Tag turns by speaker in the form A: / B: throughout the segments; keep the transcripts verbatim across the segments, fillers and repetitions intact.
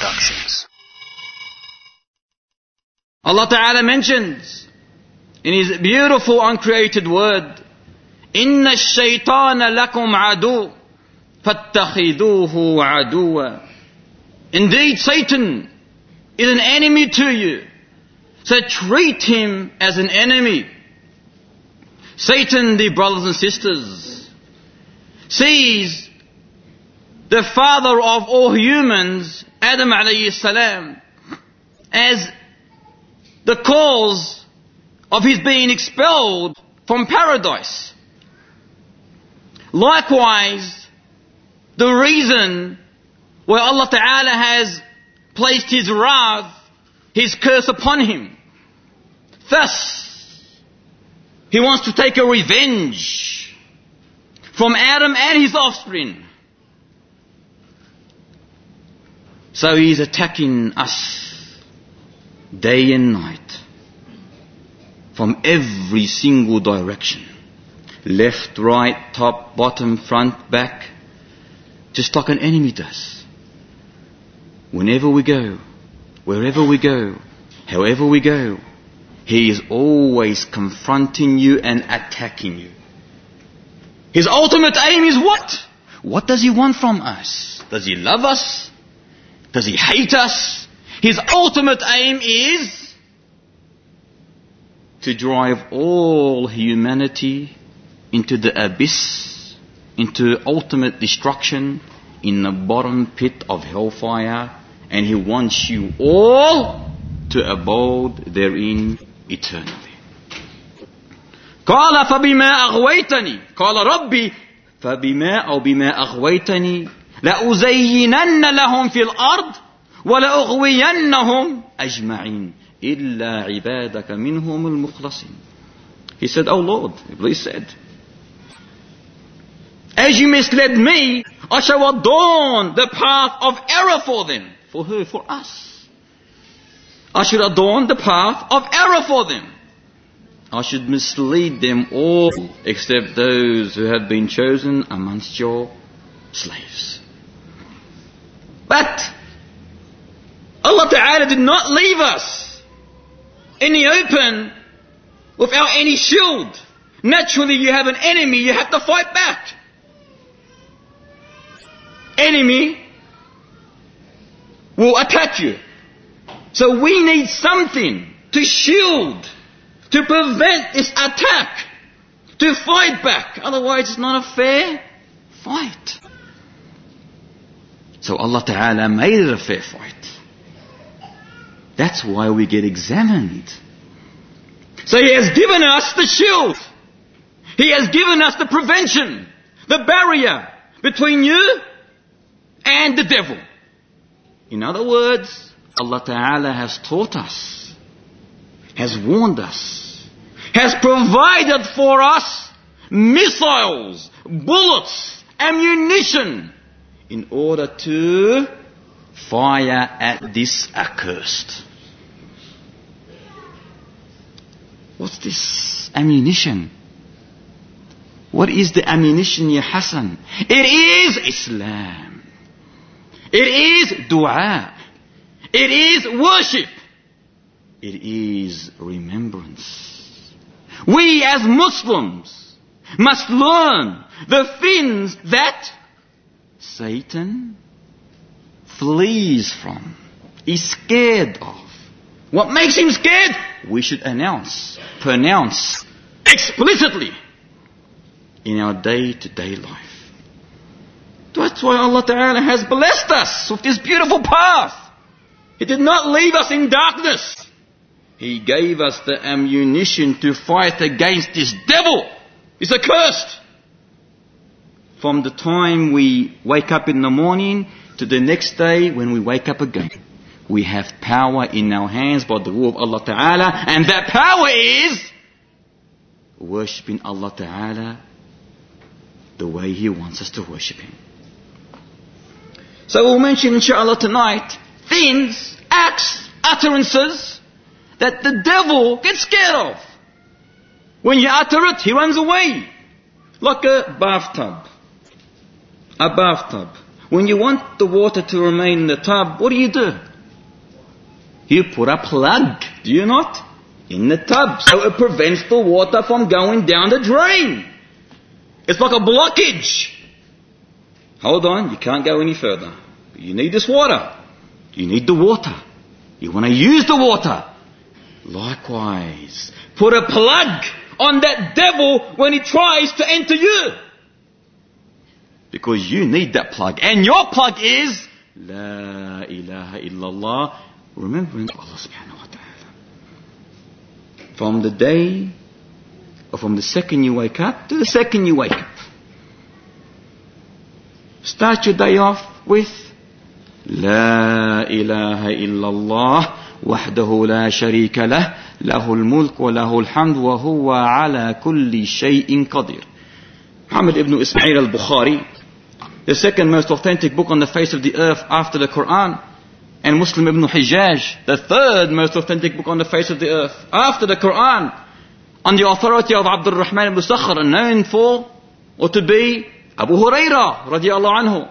A: Productions.
B: Allah Ta'ala mentions in His beautiful uncreated word, إِنَّ الشَّيْطَانَ لَكُمْ عَدُوٌّ فَاتَّخِذُوهُ عَدُوًّا. Indeed, Satan is an enemy to you, so treat him as an enemy. Satan, dear brothers and sisters, sees the father of all humans, Adam alayhi salam, as the cause of his being expelled from paradise. Likewise, the reason why Allah Ta'ala has placed His wrath, His curse upon him. Thus, He wants to take a revenge from Adam and his offspring. So He is attacking us day and night from every single direction. Left, right, top, bottom, front, back. Just like an enemy does. Whenever we go, wherever we go, however we go, he is always confronting you and attacking you. His ultimate aim is what? What does he want from us? Does he love us? Does he hate us? His ultimate aim is to drive all humanity into the abyss, into ultimate destruction in the bottom pit of hellfire, and he wants you all to abode therein eternally. قال فبما أغويتني قال ربي فبما أو بما أغويتني لأزينن لهم في الأرض ولأغوينهم أجمعين إلا عبادك منهم المخلصين. He said, "Oh Lord," Iblis said, "as you misled me, I shall adorn the path of error for them." For who? For us. I should adorn the path of error for them. I should mislead them all except those who have been chosen amongst your slaves. But Allah Ta'ala did not leave us in the open without any shield. Naturally, you have an enemy, you have to fight back. Enemy will attack you. So we need something to shield, to prevent this attack, to fight back. Otherwise it's not a fair fight. So Allah Ta'ala made it a fair fight. That's why we get examined. So He has given us the shield. He has given us the prevention, the barrier between you and the devil. In other words, Allah Ta'ala has taught us, has warned us, has provided for us missiles, bullets, ammunition in order to fire at this accursed. What's this ammunition? What is the ammunition, Ya Hassan? It is Islam. It is dua. It is worship. It is remembrance. We as Muslims must learn the things that Satan flees from, is scared of. What makes him scared? We should announce, pronounce explicitly in our day-to-day life. That's why Allah Ta'ala has blessed us with this beautiful path. He did not leave us in darkness. He gave us the ammunition to fight against this devil. He's accursed. From the time we wake up in the morning to the next day when we wake up again, we have power in our hands by the rule of Allah Ta'ala, and that power is worshipping Allah Ta'ala the way He wants us to worship Him. So we'll mention inshallah tonight things, acts, utterances that the devil gets scared of. When you utter it, he runs away. Like a bathtub. A bathtub. When you want the water to remain in the tub, what do you do? You put a plug, do you not? In the tub, so it prevents the water from going down the drain. It's like a blockage. Hold on, you can't go any further. You need this water. You need the water. You want to use the water. Likewise, put a plug on that devil when he tries to enter you. Because you need that plug. And your plug is La ilaha illallah, remembering Allah subhanahu wa ta'ala. From the day, or from the second you wake up to the second you wake up. Start your day off with La ilaha illallah wahdahu la sharika lah lahul mulk wa lahul hamd wa huwa ala kulli shay'in qadir. Muhammad ibn Ismail al-Bukhari, the second most authentic book on the face of the earth after the Quran, and Muslim ibn Hijjaj, the third most authentic book on the face of the earth after the Quran, on the authority of Abdul Rahman ibn Sakhar, known for, or to be, Abu Hurairah radiallahu anhu.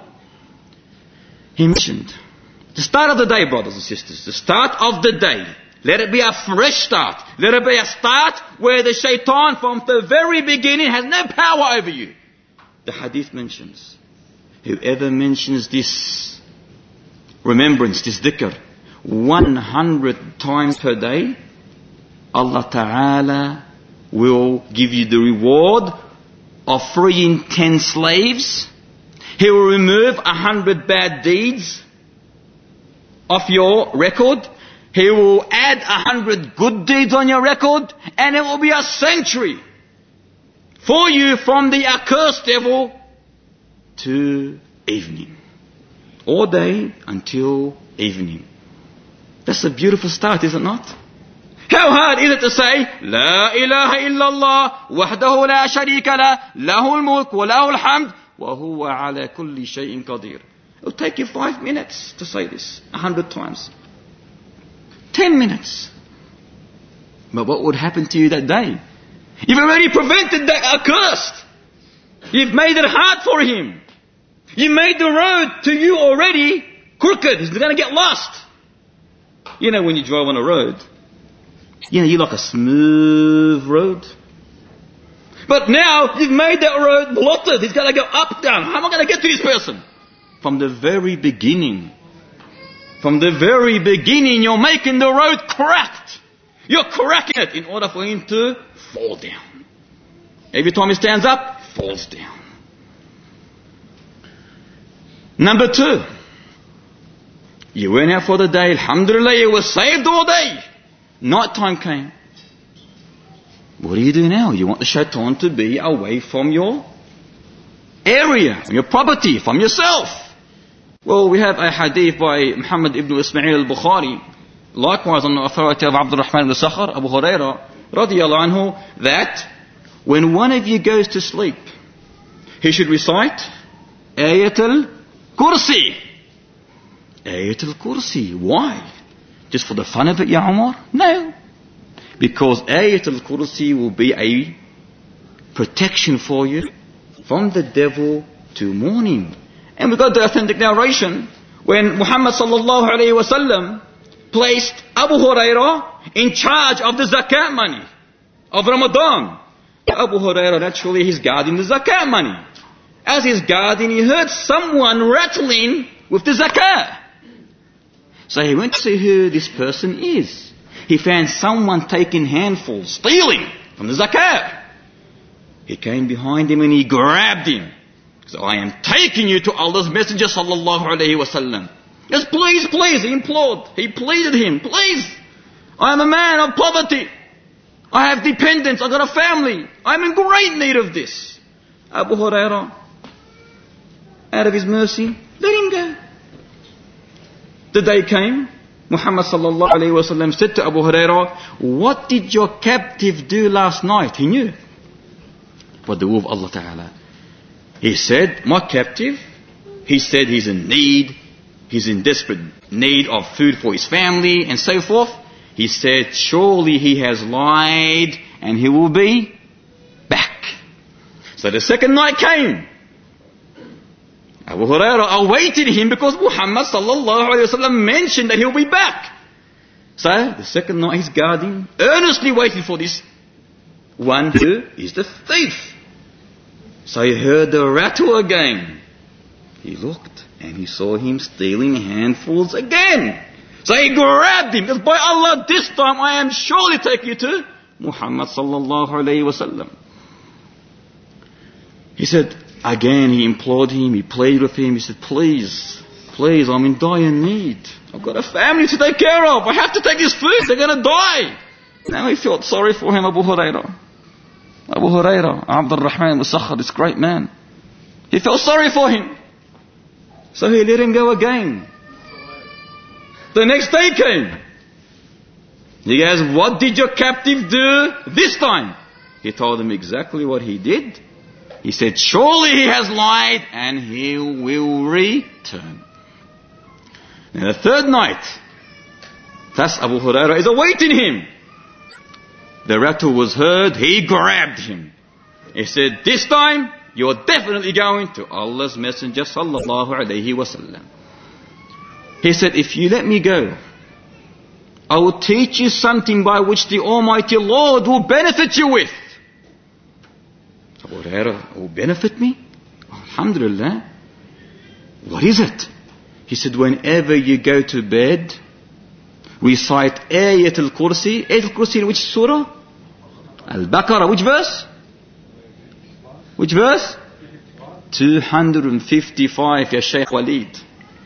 B: He mentioned, the start of the day, brothers and sisters, the start of the day, let it be a fresh start. Let it be a start where the shaitan from the very beginning has no power over you. The hadith mentions, whoever mentions this remembrance, this dhikr, one hundred times per day, Allah Ta'ala will give you the reward of freeing ten slaves. He will remove a hundred bad deeds off your record. He will add a hundred good deeds on your record, and it will be a sanctuary for you from the accursed devil to evening. All day until evening. That's a beautiful start, is it not? How hard is it to say, La ilaha illallah, wahdahu la sharika la, lahul mulk wa lahul hamd, wa huwa ala kulli shay'in qadir. It'll take you five minutes to say this, a hundred times. Ten minutes. But what would happen to you that day? You've already prevented that accursed. You've made it hard for him. You made the road to you already crooked. He's going to get lost. You know when you drive on a road, you know, you like a smooth road. But now you've made that road blotted. He's got to go up, down. How am I going to get to this person? From the very beginning. From the very beginning, you're making the road cracked. You're cracking it in order for him to fall down. Every time he stands up, falls down. Number two, you went out for the day, alhamdulillah, you were saved all day. Night time came. What do you do now? You want the shaitan to be away from your area, from your property, from yourself. Well, we have a hadith by Muhammad ibn Ismail al-Bukhari, likewise on the authority of Abdul Rahman ibn Sakhar, Abu Hurairah, radiyallahu anhu, that when one of you goes to sleep, he should recite Ayatul Kursi. Ayatul Kursi. Why? Just for the fun of it, Ya Umar? No. Because Ayatul Kursi will be a protection for you from the devil to morning. And we got the authentic narration when Muhammad sallallahu alayhi wa sallam placed Abu Hurairah in charge of the zakat money of Ramadan. Abu Hurairah, naturally, he's guarding the zakat money. As he's guarding, he heard someone rattling with the zakat. So he went to see who this person is. He found someone taking handfuls, stealing from the zakat. He came behind him and he grabbed him. So I am taking you to Allah's Messenger sallallahu alayhi wa sallam. Yes, please, please, he implored. He pleaded him, please. I am a man of poverty. I have dependents. I've got a family. I'm in great need of this. Abu Hurairah, out of his mercy, let him go. The day came, Muhammad sallallahu alayhi wa sallam said to Abu Hurairah, what did your captive do last night? He knew. What the will of Allah Ta'ala. He said, my captive, he said he's in need, he's in desperate need of food for his family and so forth. He said, surely he has lied and he will be back. So the second night came. Abu Hurairah awaited him because Muhammad sallallahu alayhi wa sallam mentioned that he'll be back. So, the second night he's guarding, earnestly waiting for this one who is the thief. So he heard the rattle again. He looked and he saw him stealing handfuls again. So he grabbed him. He said, by Allah, this time I am surely taking you to Muhammad sallallahu alayhi wa sallam. He said, again he implored him, he pleaded with him, he said, please, please, I'm in dire need. I've got a family to take care of. I have to take his food, they're going to die. Now he felt sorry for him, Abu Hurairah. Abu Hurairah, Abdul Rahman al-Sakhar, this great man. He felt sorry for him. So he let him go again. The next day came. He goes, what did your captive do this time? He told him exactly what he did. He said, surely he has lied and he will return. Now the third night, thus Abu Hurairah is awaiting him. The rattle was heard, he grabbed him. He said, this time you're definitely going to Allah's Messenger sallallahu alayhi wa sallam. He said, if you let me go, I will teach you something by which the Almighty Lord will benefit you with. Abu Hurairah, will benefit me? Alhamdulillah. What is it? He said, whenever you go to bed, recite Ayat al-Kursi. Ayat al-Kursi in which surah? Al-Baqarah. Which verse? Which verse? two hundred fifty-five, Ya Shaykh Walid.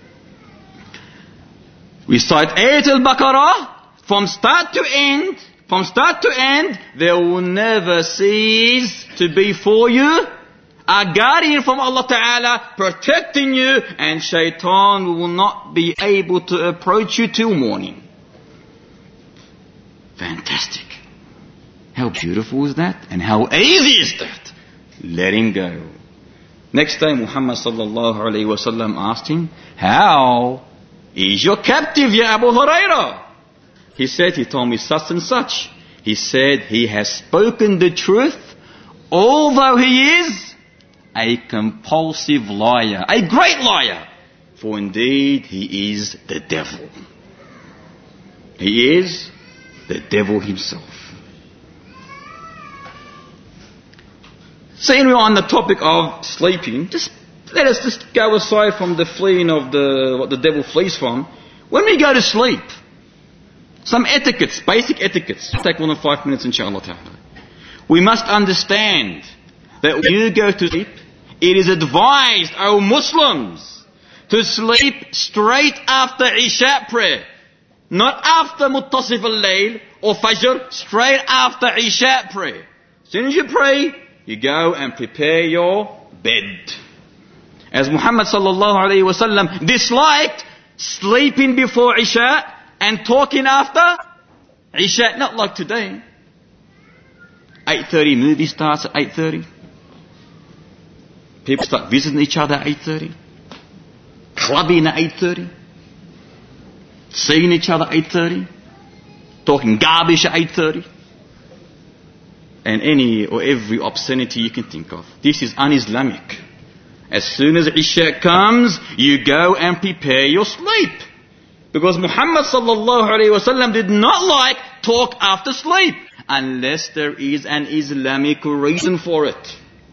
B: Recite Ayat al-Baqarah from start to end. From start to end, there will never cease to be for you a guardian from Allah Ta'ala protecting you, and shaitan will not be able to approach you till morning. Fantastic. How beautiful is that? And how easy is that? Letting go. Next day Muhammad sallallahu alayhi wa sallam asked him, how is your captive, ya Abu Hurairah? He said, he told me such and such. He said, he has spoken the truth, although he is a compulsive liar, a great liar. For indeed, he is the devil. He is the devil himself. So anyway, on the topic of sleeping, just let us just go aside from the fleeing of the what the devil flees from. When we go to sleep, some etiquettes, basic etiquettes. It'll take more than five minutes, inshallah ta'ala. We must understand that when you go to sleep, it is advised, O Muslims, to sleep straight after Isha prayer. Not after Muttasif al-Layl or Fajr, straight after Isha prayer. As soon as you pray, you go and prepare your bed. As Muhammad sallallahu alayhi wa sallam disliked sleeping before Isha and talking after Isha, not like today. eight thirty movie starts at eight thirty. People start visiting each other at eight thirty. Clubbing at eight thirty. Seeing each other at eight thirty. Talking garbage at eight thirty. And any or every obscenity you can think of. This is un-Islamic. As soon as Isha comes, you go and prepare your sleep. Because Muhammad sallallahu alayhi wa sallam did not like talk after sleep. Unless there is an Islamic reason for it.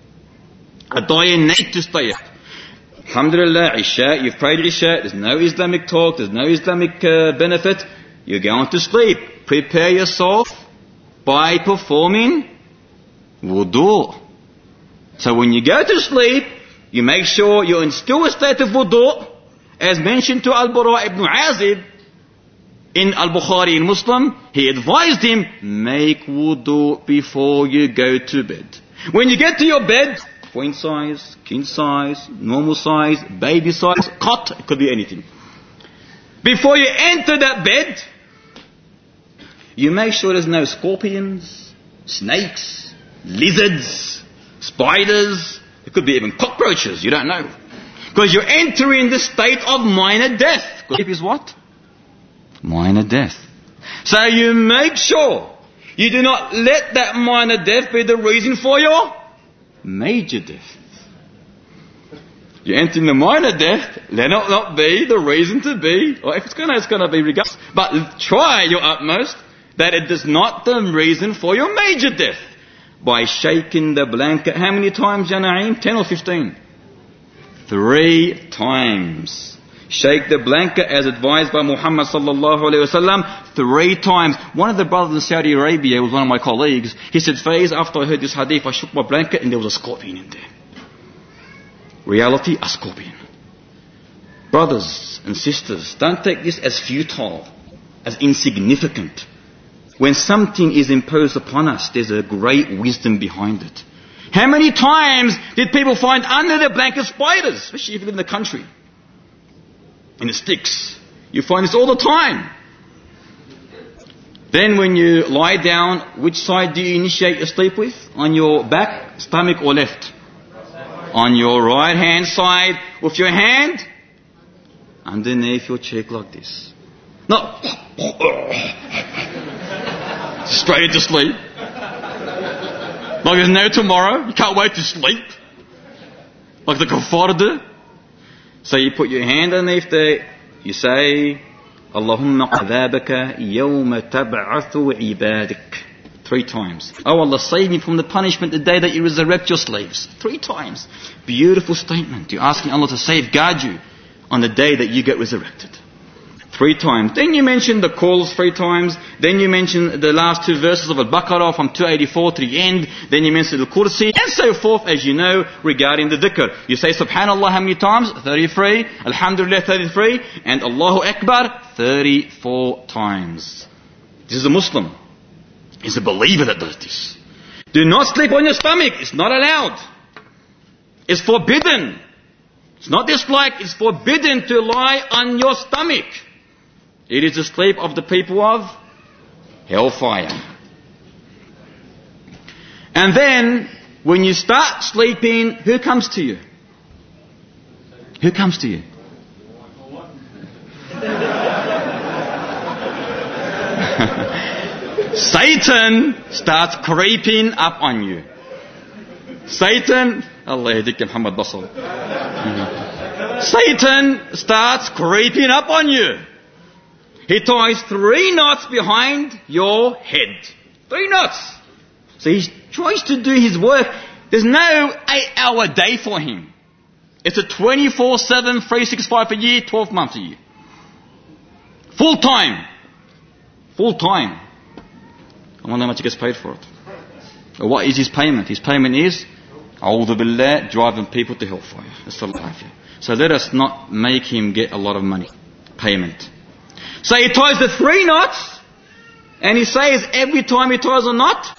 B: A dire need to stay up. Alhamdulillah, Isha, you've prayed Isha, there's no Islamic talk, there's no Islamic uh, benefit. You're going to sleep. Prepare yourself by performing wudu. So when you go to sleep, you make sure you're in still a state of wudu. As mentioned to Al-Bara ibn Azib in Al-Bukhari in Muslim, he advised him, make wudu before you go to bed. When you get to your bed, queen size, king size, normal size, baby size, cot, it could be anything. Before you enter that bed, you make sure there's no scorpions, snakes, lizards, spiders. It could be even cockroaches, you don't know. Because you're entering the state of minor death. Sleep is what? Minor death. So you make sure you do not let that minor death be the reason for your major death. You enter in the minor death, let it not be the reason to be, or if it's going to, it's going to be regardless. But try your utmost that it is not the reason for your major death. By shaking the blanket, how many times, Ya Na'im? Ten or fifteen? Three times. Shake the blanket as advised by Muhammad sallallahu alayhi wasallam three times. One of the brothers in Saudi Arabia was one of my colleagues. He said, Faiz, after I heard this hadith, I shook my blanket and there was a scorpion in there. Reality, a scorpion. Brothers and sisters, don't take this as futile, as insignificant. When something is imposed upon us, there's a great wisdom behind it. How many times did people find under their blanket spiders, especially if you live in the country, in the sticks? You find this all the time. Then when you lie down, which side do you initiate your sleep with? On your back, stomach or left? On your right hand side, with your hand underneath your cheek like this. No. Straight into sleep. Like there's no tomorrow. You can't wait to sleep. Like the kafar. So you put your hand underneath there. You say, Allahumma qadhabaka yawma tab'athu ibadik. Three times. Oh Allah, save me from the punishment the day that you resurrect your slaves. Three times. Beautiful statement. You're asking Allah to safeguard you on the day that you get resurrected. Three times. Then you mention the calls three times. Then you mention the last two verses of Al-Baqarah from two eighty-four to the end. Then you mention the Kursi and so forth, as you know, regarding the dhikr. You say Subhanallah how many times? thirty-three. Alhamdulillah thirty-three. And Allahu Akbar thirty-four times. This is a Muslim. He's a believer that does this. Do not sleep on your stomach. It's not allowed. It's forbidden. It's not disliked. It's forbidden to lie on your stomach. It is the sleep of the people of hellfire. And then, when you start sleeping, who comes to you? Who comes to you? Satan starts creeping up on you. Satan, Allah yahdik Muhammad Basal. Satan starts creeping up on you. He ties three knots behind your head. Three knots. So he tries to do his work. There's no eight-hour day for him. It's a twenty-four seven, three sixty-five a year, twelve months a year. Full time. Full time. I wonder how much he gets paid for it. Or what is his payment? His payment is, A'udhu Billah, driving people to hellfire. That's the life. So let us not make him get a lot of money. Payment. So he ties the three knots, and he says every time he ties a knot,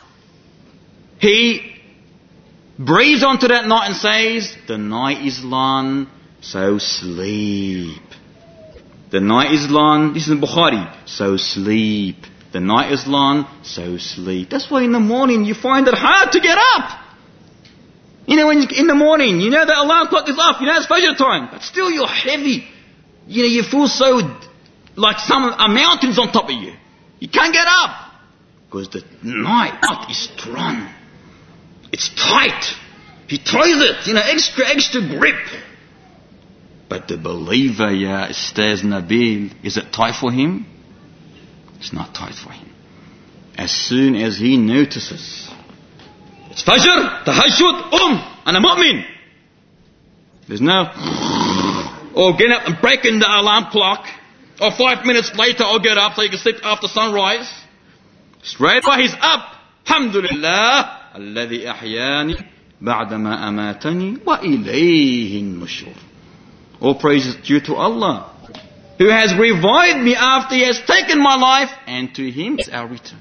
B: he breathes onto that knot and says, the night is long, so sleep. The night is long, this is in Bukhari, so sleep. The night is long, so sleep. That's why in the morning you find it hard to get up. You know, when you, in the morning, you know the alarm clock is off, you know it's Fajr time, but still you're heavy. You know, you feel so like some a mountain's on top of you. You can't get up. Because the night is strong. It's tight. He ties it, you know, extra, extra grip. But the believer, ya Ustaz Nabil, is it tight for him? It's not tight for him. As soon as he notices, it's Fajr, Tahajjud, Um, and a mu'min. There's no, or get up and break in the alarm clock, or five minutes later I'll get up so you can sleep after sunrise. Straight away he's up. Alhamdulillah, alladhi ahyani ba'dama amatani wa ilayhi nushur. All praise is due to Allah, who has revived me after He has taken my life, and to Him is our return.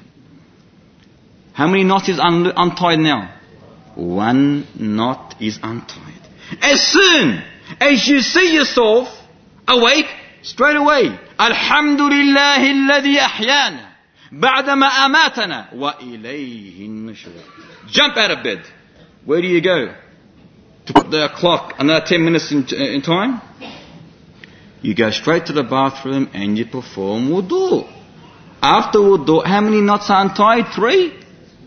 B: How many knots is un- untied now? One knot is untied. As soon as you see yourself awake, straight away, Alhamdulillahi alladhi ahyana ba'dama amatana wa ilayhi nushur. Jump out of bed. Where do you go? To put the clock another ten minutes in, in time? You go straight to the bathroom and you perform wudu. After wudu, how many knots are untied? Three?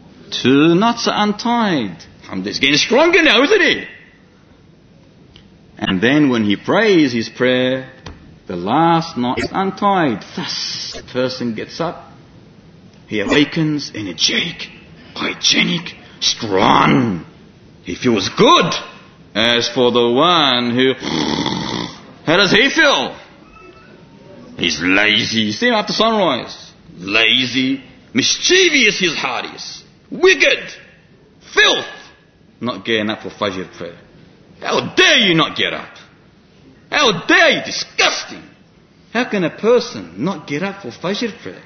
B: Two knots are untied. It's getting stronger now, isn't it? And then when he prays his prayer, the last knot is untied. Thus, the person gets up, he awakens energetic, hygienic, strong. He feels good. As for the one who, how does he feel? He's lazy. See him after sunrise. Lazy, mischievous his heart is. Wicked, filth. Not getting up for Fajr prayer. How dare you not get up? How dare you? Disgusting. How can a person not get up for Fajr prayer?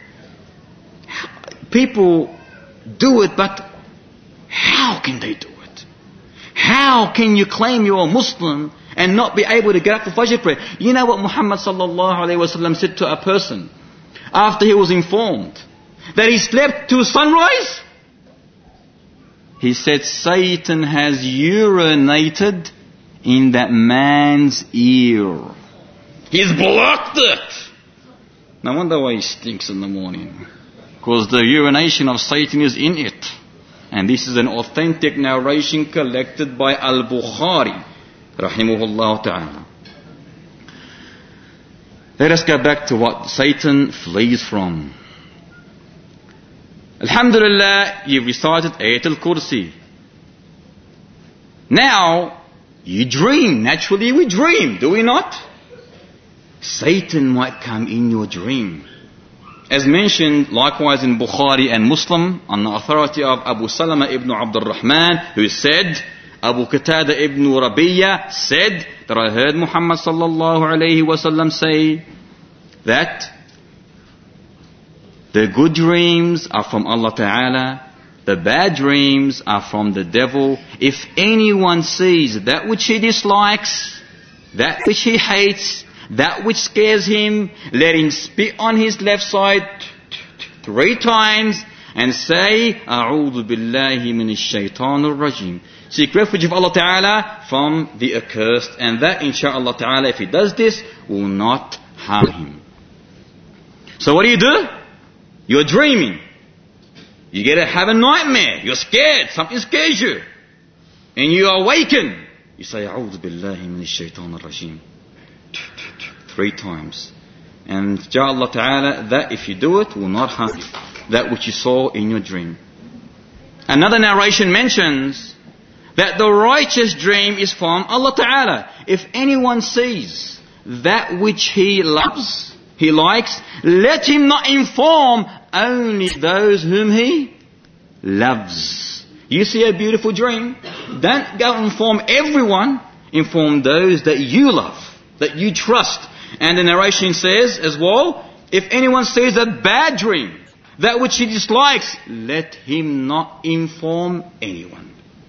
B: People do it, but how can they do it? How can you claim you're a Muslim and not be able to get up for Fajr prayer? You know what Muhammad sallallahu alayhi wa sallam said to a person after he was informed that he slept till sunrise? He said, Satan has urinated in that man's ear. He's blocked it. No wonder why he stinks in the morning. Because the urination of Satan is in it. And this is an authentic narration collected by Al-Bukhari, rahimahullah ta'ala. Let us go back to what Satan flees from. Alhamdulillah, you've recited Ayatul Kursi. Now, you dream. Naturally we dream, do we not? Satan might come in your dream. As mentioned likewise in Bukhari and Muslim, on the authority of Abu Salama ibn Abdul Rahman, who said, Abu Qatada ibn Rabiya said that I heard Muhammad sallallahu alayhi wa sallam say that the good dreams are from Allah Ta'ala, the bad dreams are from the devil. If anyone sees that which he dislikes, that which he hates, that which scares him, let him spit on his left side three times and say, A'udhu billahi minash shaitanir rajim. Seek refuge of Allah Ta'ala from the accursed. And that, inshaAllah Ta'ala, if he does this, will not harm him. So what do you do? You're dreaming. You get to have a nightmare. You're scared. Something scares you. And you awaken. You say, A'udhu billahi minash shaitanir rajim. Three times. And inshaAllah Ta'ala, that if you do it, will not harm you. That which you saw in your dream. Another narration mentions that the righteous dream is from Allah Ta'ala. If anyone sees that which he loves, he likes, let him not inform only those whom he loves. You see a beautiful dream? Don't go inform everyone. Inform those that you love, that you trust. And the narration says as well, if anyone sees a bad dream, that which he dislikes, let him not inform anyone.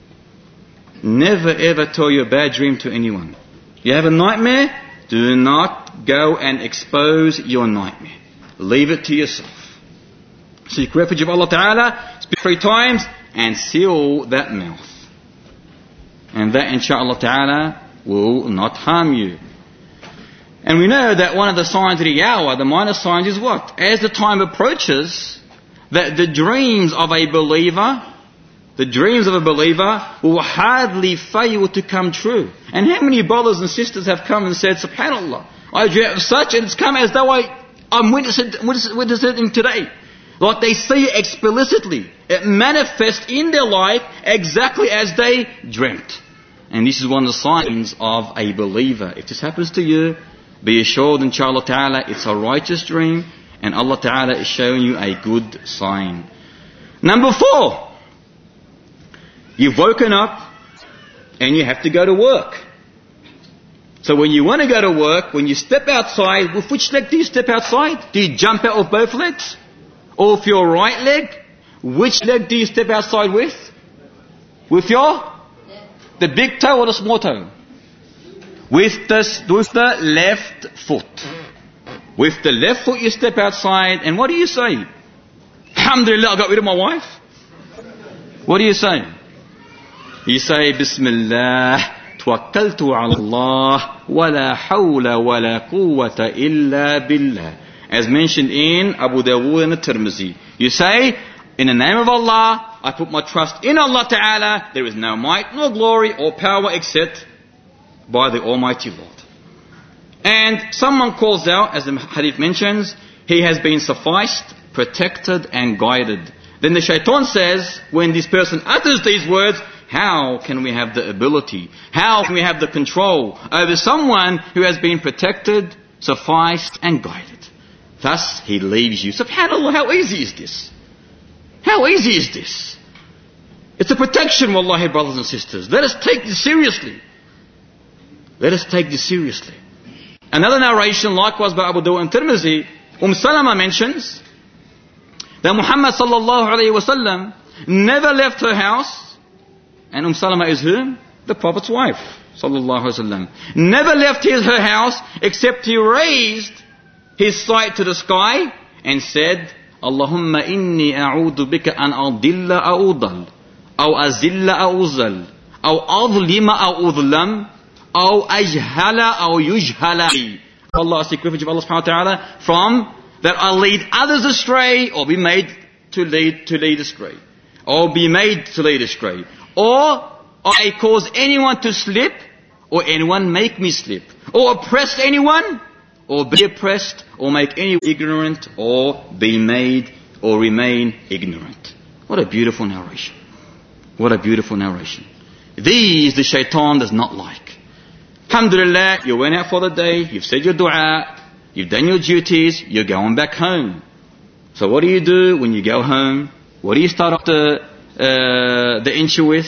B: Never ever tell your bad dream to anyone. You have a nightmare? Do not go and expose your nightmare. Leave it to yourself. Seek refuge of Allah Ta'ala, speak three times, and seal that mouth. And that, inshaAllah Ta'ala, will not harm you. And we know that one of the signs of the hour, the minor signs, is what? As the time approaches, that the dreams of a believer, the dreams of a believer will hardly fail to come true. And how many brothers and sisters have come and said, SubhanAllah, I dreamt of such, and it's come as though I, I'm witnessing, witnessing today. Like they see it explicitly. It manifests in their life exactly as they dreamt. And this is one of the signs of a believer. If this happens to you, be assured, inshaAllah Ta'ala, it's a righteous dream, and Allah Ta'ala is showing you a good sign. Number four, you've woken up and you have to go to work. So when you want to go to work, when you step outside, with which leg do you step outside? Do you jump out with both legs? Or with your right leg? Which leg do you step outside with? With your? The big toe or the small toe? With the, with the left foot. With the left foot you step outside, and what do you say? Alhamdulillah, I got rid of my wife. What do you say? You say, Bismillah, توكلت على الله ولا حول ولا قوة إلا بالله. As mentioned in Abu Dawood and Tirmizi. You say, in the name of Allah, I put my trust in Allah Ta'ala. There is no might nor glory or power except by the Almighty Lord. And someone calls out, as the hadith mentions, he has been sufficed, protected and guided. Then the shaitan says, when this person utters these words, how can we have the ability? How can we have the control over someone who has been protected, sufficed and guided? Thus he leaves you. SubhanAllah, how easy is this? How easy is this? It's a protection, wallahi, brothers and sisters. Let us take this seriously. Let us take this seriously. Another narration, likewise by Abu Dawud and Tirmizi, Umm Salama mentions that Muhammad sallallahu alayhi wa sallam never left her house, and Umm Salama is who? The Prophet's wife, sallallahu alayhi wa sallam. Never left his, her house except he raised his sight to the sky and said, Allahumma inni a'udhu bika an adilla a'udal, aw azilla a'uzal, aw adlima a'udlam, aw ajhala aw yujhala. Allah, I seek refuge of Allah subhanahu wa ta'ala from that I lead others astray or be made to lead to lead astray. Or be made to lead astray. Or I cause anyone to slip or anyone make me slip. Or oppress anyone or be oppressed or make anyone ignorant or be made or remain ignorant. What a beautiful narration. What a beautiful narration. These the shaitan does not like. Alhamdulillah, you went out for the day, you've said your dua, you've done your duties, you're going back home. So what do you do when you go home? What do you start off the, uh, the intro with?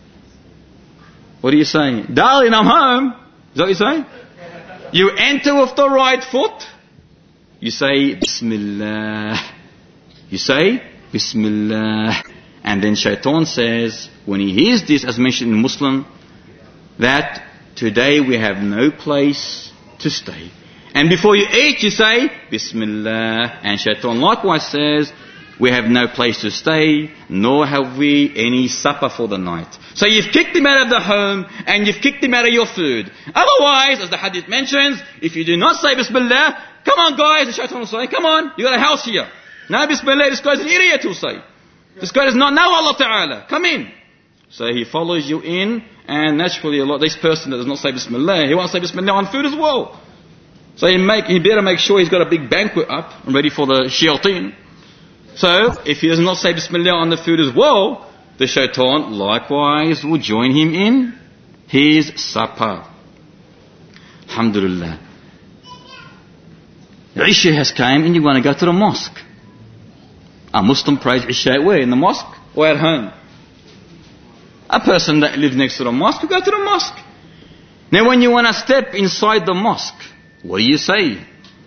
B: What are you saying? Darling, I'm home. Is that what you say? You enter with the right foot. You say, Bismillah. You say, Bismillah. And then shaitan says, when he hears this, as mentioned in Muslim, that today we have no place to stay. And before you eat, you say, Bismillah. And shaitan likewise says, we have no place to stay, nor have we any supper for the night. So you've kicked him out of the home, and you've kicked him out of your food. Otherwise, as the hadith mentions, if you do not say Bismillah, come on guys, the shaitan will say, come on, you got a house here. No Bismillah, this guy's an idiot, he'll say. This guy does not know Allah Ta'ala. Come in. So he follows you in, and naturally, a lot, this person that does not say Bismillah, he won't say Bismillah on food as well. So he make he better make sure he's got a big banquet up and ready for the shayateen. So if he does not say Bismillah on the food as well, the shaitan likewise will join him in his supper. Alhamdulillah. Isha has came and you want to go to the mosque. A Muslim prays Isha where? In the mosque or at home? A person that lives next to the mosque will go to the mosque. Now when you want to step inside the mosque, what do you say?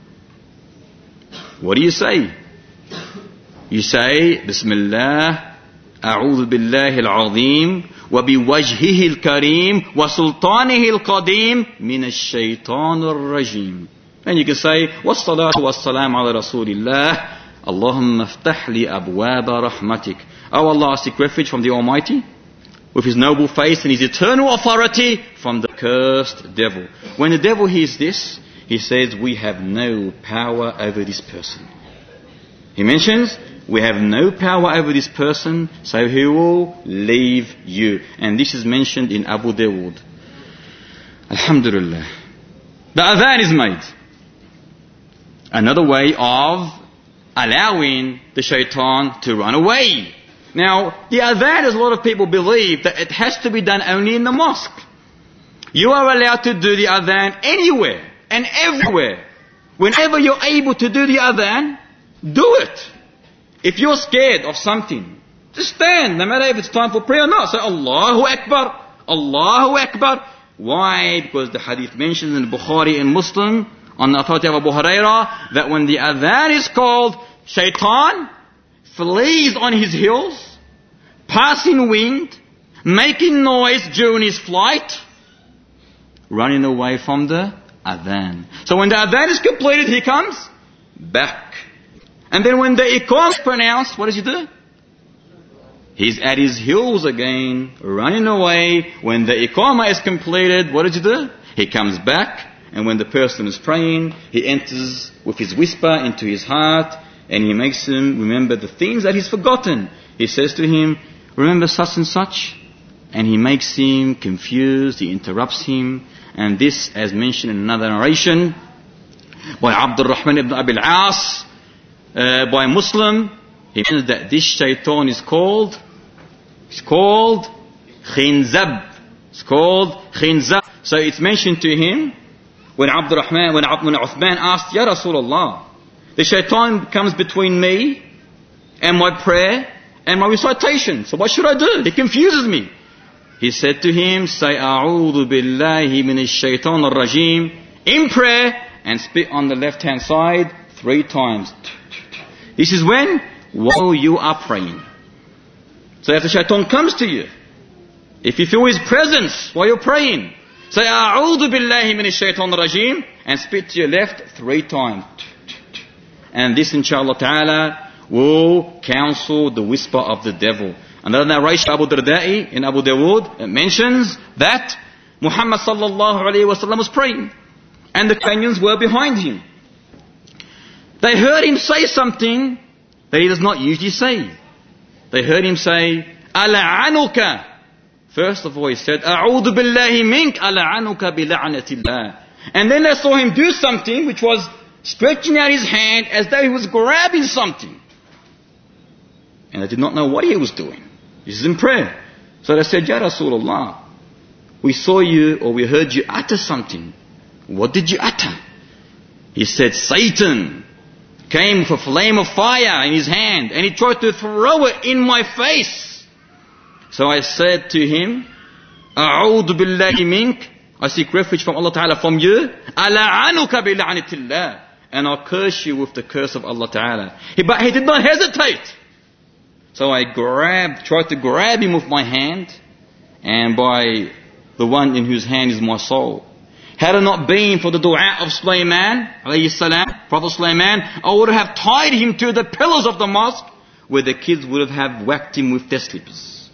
B: What do you say? You say, Bismillah, A'udhu Billahi al-Azim, wa biwajhihi al-Kareem, wa sultanihi al-Qadeem, min al-Shaytan al-Rajim. And you can say, Wassalatu wassalam ala Rasulillah, Allahumma aftah li abwaba rahmatik. Oh Allah, I seek refuge from the Almighty, with His noble face and His eternal authority from the cursed devil. When the devil hears this, he says, we have no power over this person. He mentions, we have no power over this person, so he will leave you. And this is mentioned in Abu Dawud. Alhamdulillah. The adhan is made. Another way of allowing the shaitan to run away. Now, the adhan, as a lot of people believe, that it has to be done only in the mosque. You are allowed to do the adhan anywhere and everywhere. Whenever you're able to do the adhan, do it. If you're scared of something, just stand, no matter if it's time for prayer or not. Say, Allahu Akbar, Allahu Akbar. Why? Because the hadith mentions in Bukhari and Muslim, on the authority of Abu Hurairah, that when the adhan is called, shaitan flees on his heels, passing wind, making noise during his flight, running away from the adhan. So when the adhan is completed, he comes back. And then when the iqam is pronounced, what does he do? He's at his heels again, running away. When the iqamah is completed, what does he do? He comes back, and when the person is praying, he enters with his whisper into his heart, and he makes him remember the things that he's forgotten. He says to him, remember such and such? and he makes him confused, he interrupts him. And this, as mentioned in another narration by Abdul Rahman ibn Abi al-As, uh, by Muslim, he mentions that this shaitan is called, it's called Khinzab. It's called Khinzab. So it's mentioned to him when Abdul Rahman, when, when Uthman asked, Ya Rasulullah, the shaitan comes between me and my prayer and my recitation. So what should I do? He confuses me. He said to him, say, A'udhu billahi minash shaitan ar-rajim, in prayer, and spit on the left hand side three times. This is when? While you are praying. So if the shaitan comes to you, if you feel his presence while you're praying, say, A'udhu billahi minash shaitan ar-rajim, and spit to your left three times. And this, inshallah ta'ala, will counsel the whisper of the devil. Another narration, Abu Darda'i in Abu Dawood, it mentions that Muhammad sallallahu alayhi wa sallam was praying, and the companions were behind him. They heard him say something that he does not usually say. They heard him say, Ala'anuka. First of all he said, A'udhu billahi mink, ala'anuka bila'anatillah. And then they saw him do something which was stretching out his hand as though he was grabbing something. And they did not know what he was doing. This is in prayer. So they said, Ya Rasulullah, we saw you or we heard you utter something. What did you utter? He said, Satan came with a flame of fire in his hand and he tried to throw it in my face. So I said to him, A'udhu billahi mink, I seek refuge from Allah Ta'ala from you. Ala'anuka bila'anitillah, and I'll curse you with the curse of Allah Ta'ala. He, but he did not hesitate. So I grabbed, tried to grab him with my hand, and by the one in whose hand is my soul. Had it not been for the dua of Sulaiman, alayhi salam, Prophet Sulaiman, I would have tied him to the pillars of the mosque, where the kids would have whacked him with their slippers.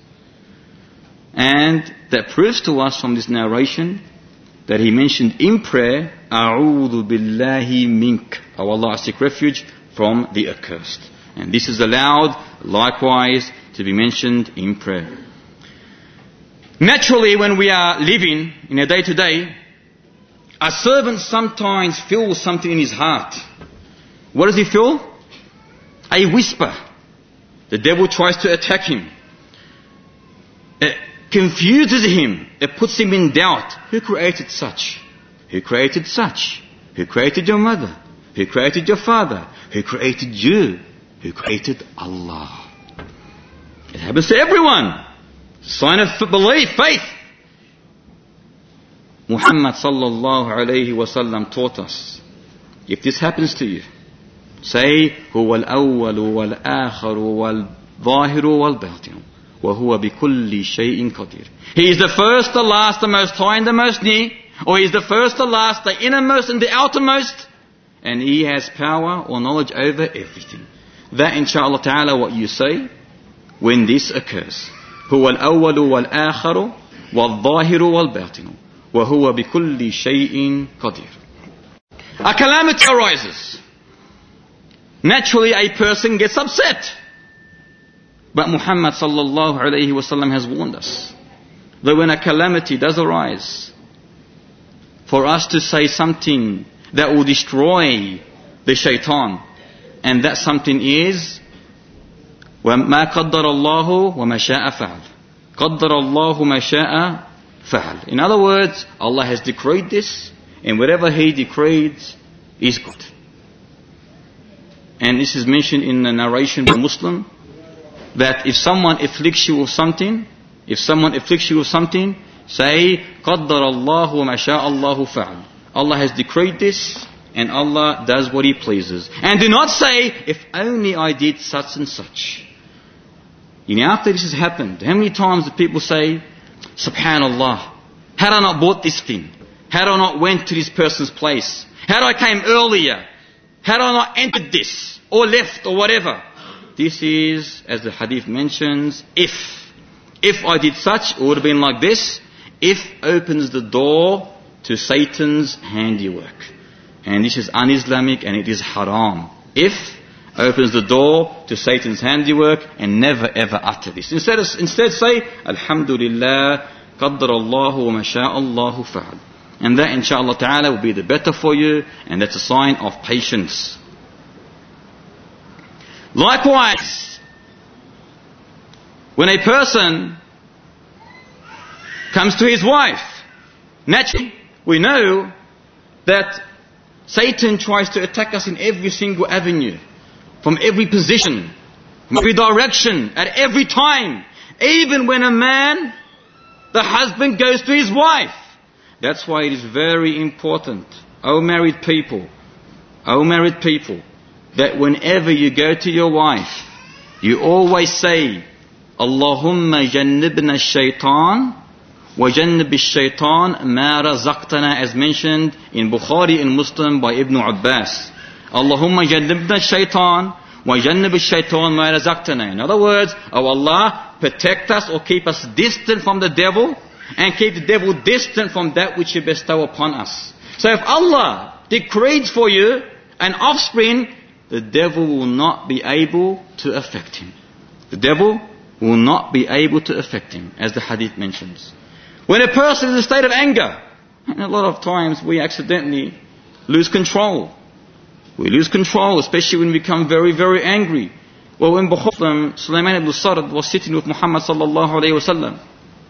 B: And that proves to us from this narration that he mentioned in prayer, A'udhu billahi mink, O Allah, I seek refuge from the accursed. And this is allowed, likewise, to be mentioned in prayer. Naturally, when we are living in a day-to-day, a servant sometimes feels something in his heart. What does he feel? A whisper. The devil tries to attack him. It confuses him. It puts him in doubt. Who created such? Who created such? Who created your mother? Who created your father? Who created you? Who created Allah? It happens to everyone. Sign of belief, faith. Muhammad sallallahu alayhi wa sallam taught us, if this happens to you, say, Huwa al-awwalu wal-akharu wal-zahiru wal-batinu, wa huwa bi kulli shay'in qadir. He is the first, the last, the most high and the most near, or he is the first, the last, the innermost and the outermost, and he has power or knowledge over everything. That, inshallah ta'ala, what you say when this occurs. Huwa al-awwalu wal-akharu wal-zahiru wal-batinu, wa huwa bi kulli shay'in qadir. A calamity arises. Naturally, a person gets upset. But Muhammad sallallahu alayhi wa sallam has warned us that when a calamity does arise, for us to say something that will destroy the shaitan, and that something is وَمَا قَدَّرَ اللَّهُ وَمَا شَاءَ فَعَلْ. قَدَّرَ اللَّهُ مَا شَاءَ فَعَلْ. In other words, Allah has decreed this, and whatever He decreed is good. And this is mentioned in the narration by Muslim, that if someone afflicts you with something, if someone afflicts you with something, say, قَدَّرَ اللَّهُ وَمَا شَاءَ اللَّهُ فَعَلْ. Allah has decreed this, and Allah does what He pleases. And do not say, if only I did such and such. You know, after this has happened, how many times do people say, Subhanallah, had I not bought this thing, had I not went to this person's place, had I came earlier, had I not entered this, or left, or whatever. This is, as the hadith mentions, if. If I did such, it would have been like this. If opens the door to Satan's handiwork. And this is un-Islamic and it is haram. If opens the door to Satan's handiwork, and never ever utter this. Instead, instead say, Alhamdulillah, qaddar Allahu wa ma sha'a Allahu fa'al. And that, inshaAllah ta'ala, will be the better for you, and that's a sign of patience. Likewise, when a person comes to his wife, naturally, we know that Satan tries to attack us in every single avenue, from every position, from every direction, at every time. Even when a man, the husband, goes to his wife. That's why it is very important, O married people, O married people, that whenever you go to your wife, you always say, Allahumma jannibna shaitan wa jannib shaitan ma razaqtana, as mentioned in Bukhari and Muslim by Ibn Abbas. Allahumma jannibna shaitan wa jannib shaitan ma razaqtana. In other words, O Allah, protect us or keep us distant from the devil, and keep the devil distant from that which you bestow upon us. So if Allah decrees for you an offspring, the devil will not be able to affect him. The devil will not be able to affect him, as the hadith mentions. When a person is in a state of anger, and a lot of times we accidentally lose control. We lose control, especially when we become very, very angry. Well, when Bukhari, Sulaiman ibn Sard was sitting with Muhammad sallallahu alayhi wa sallam,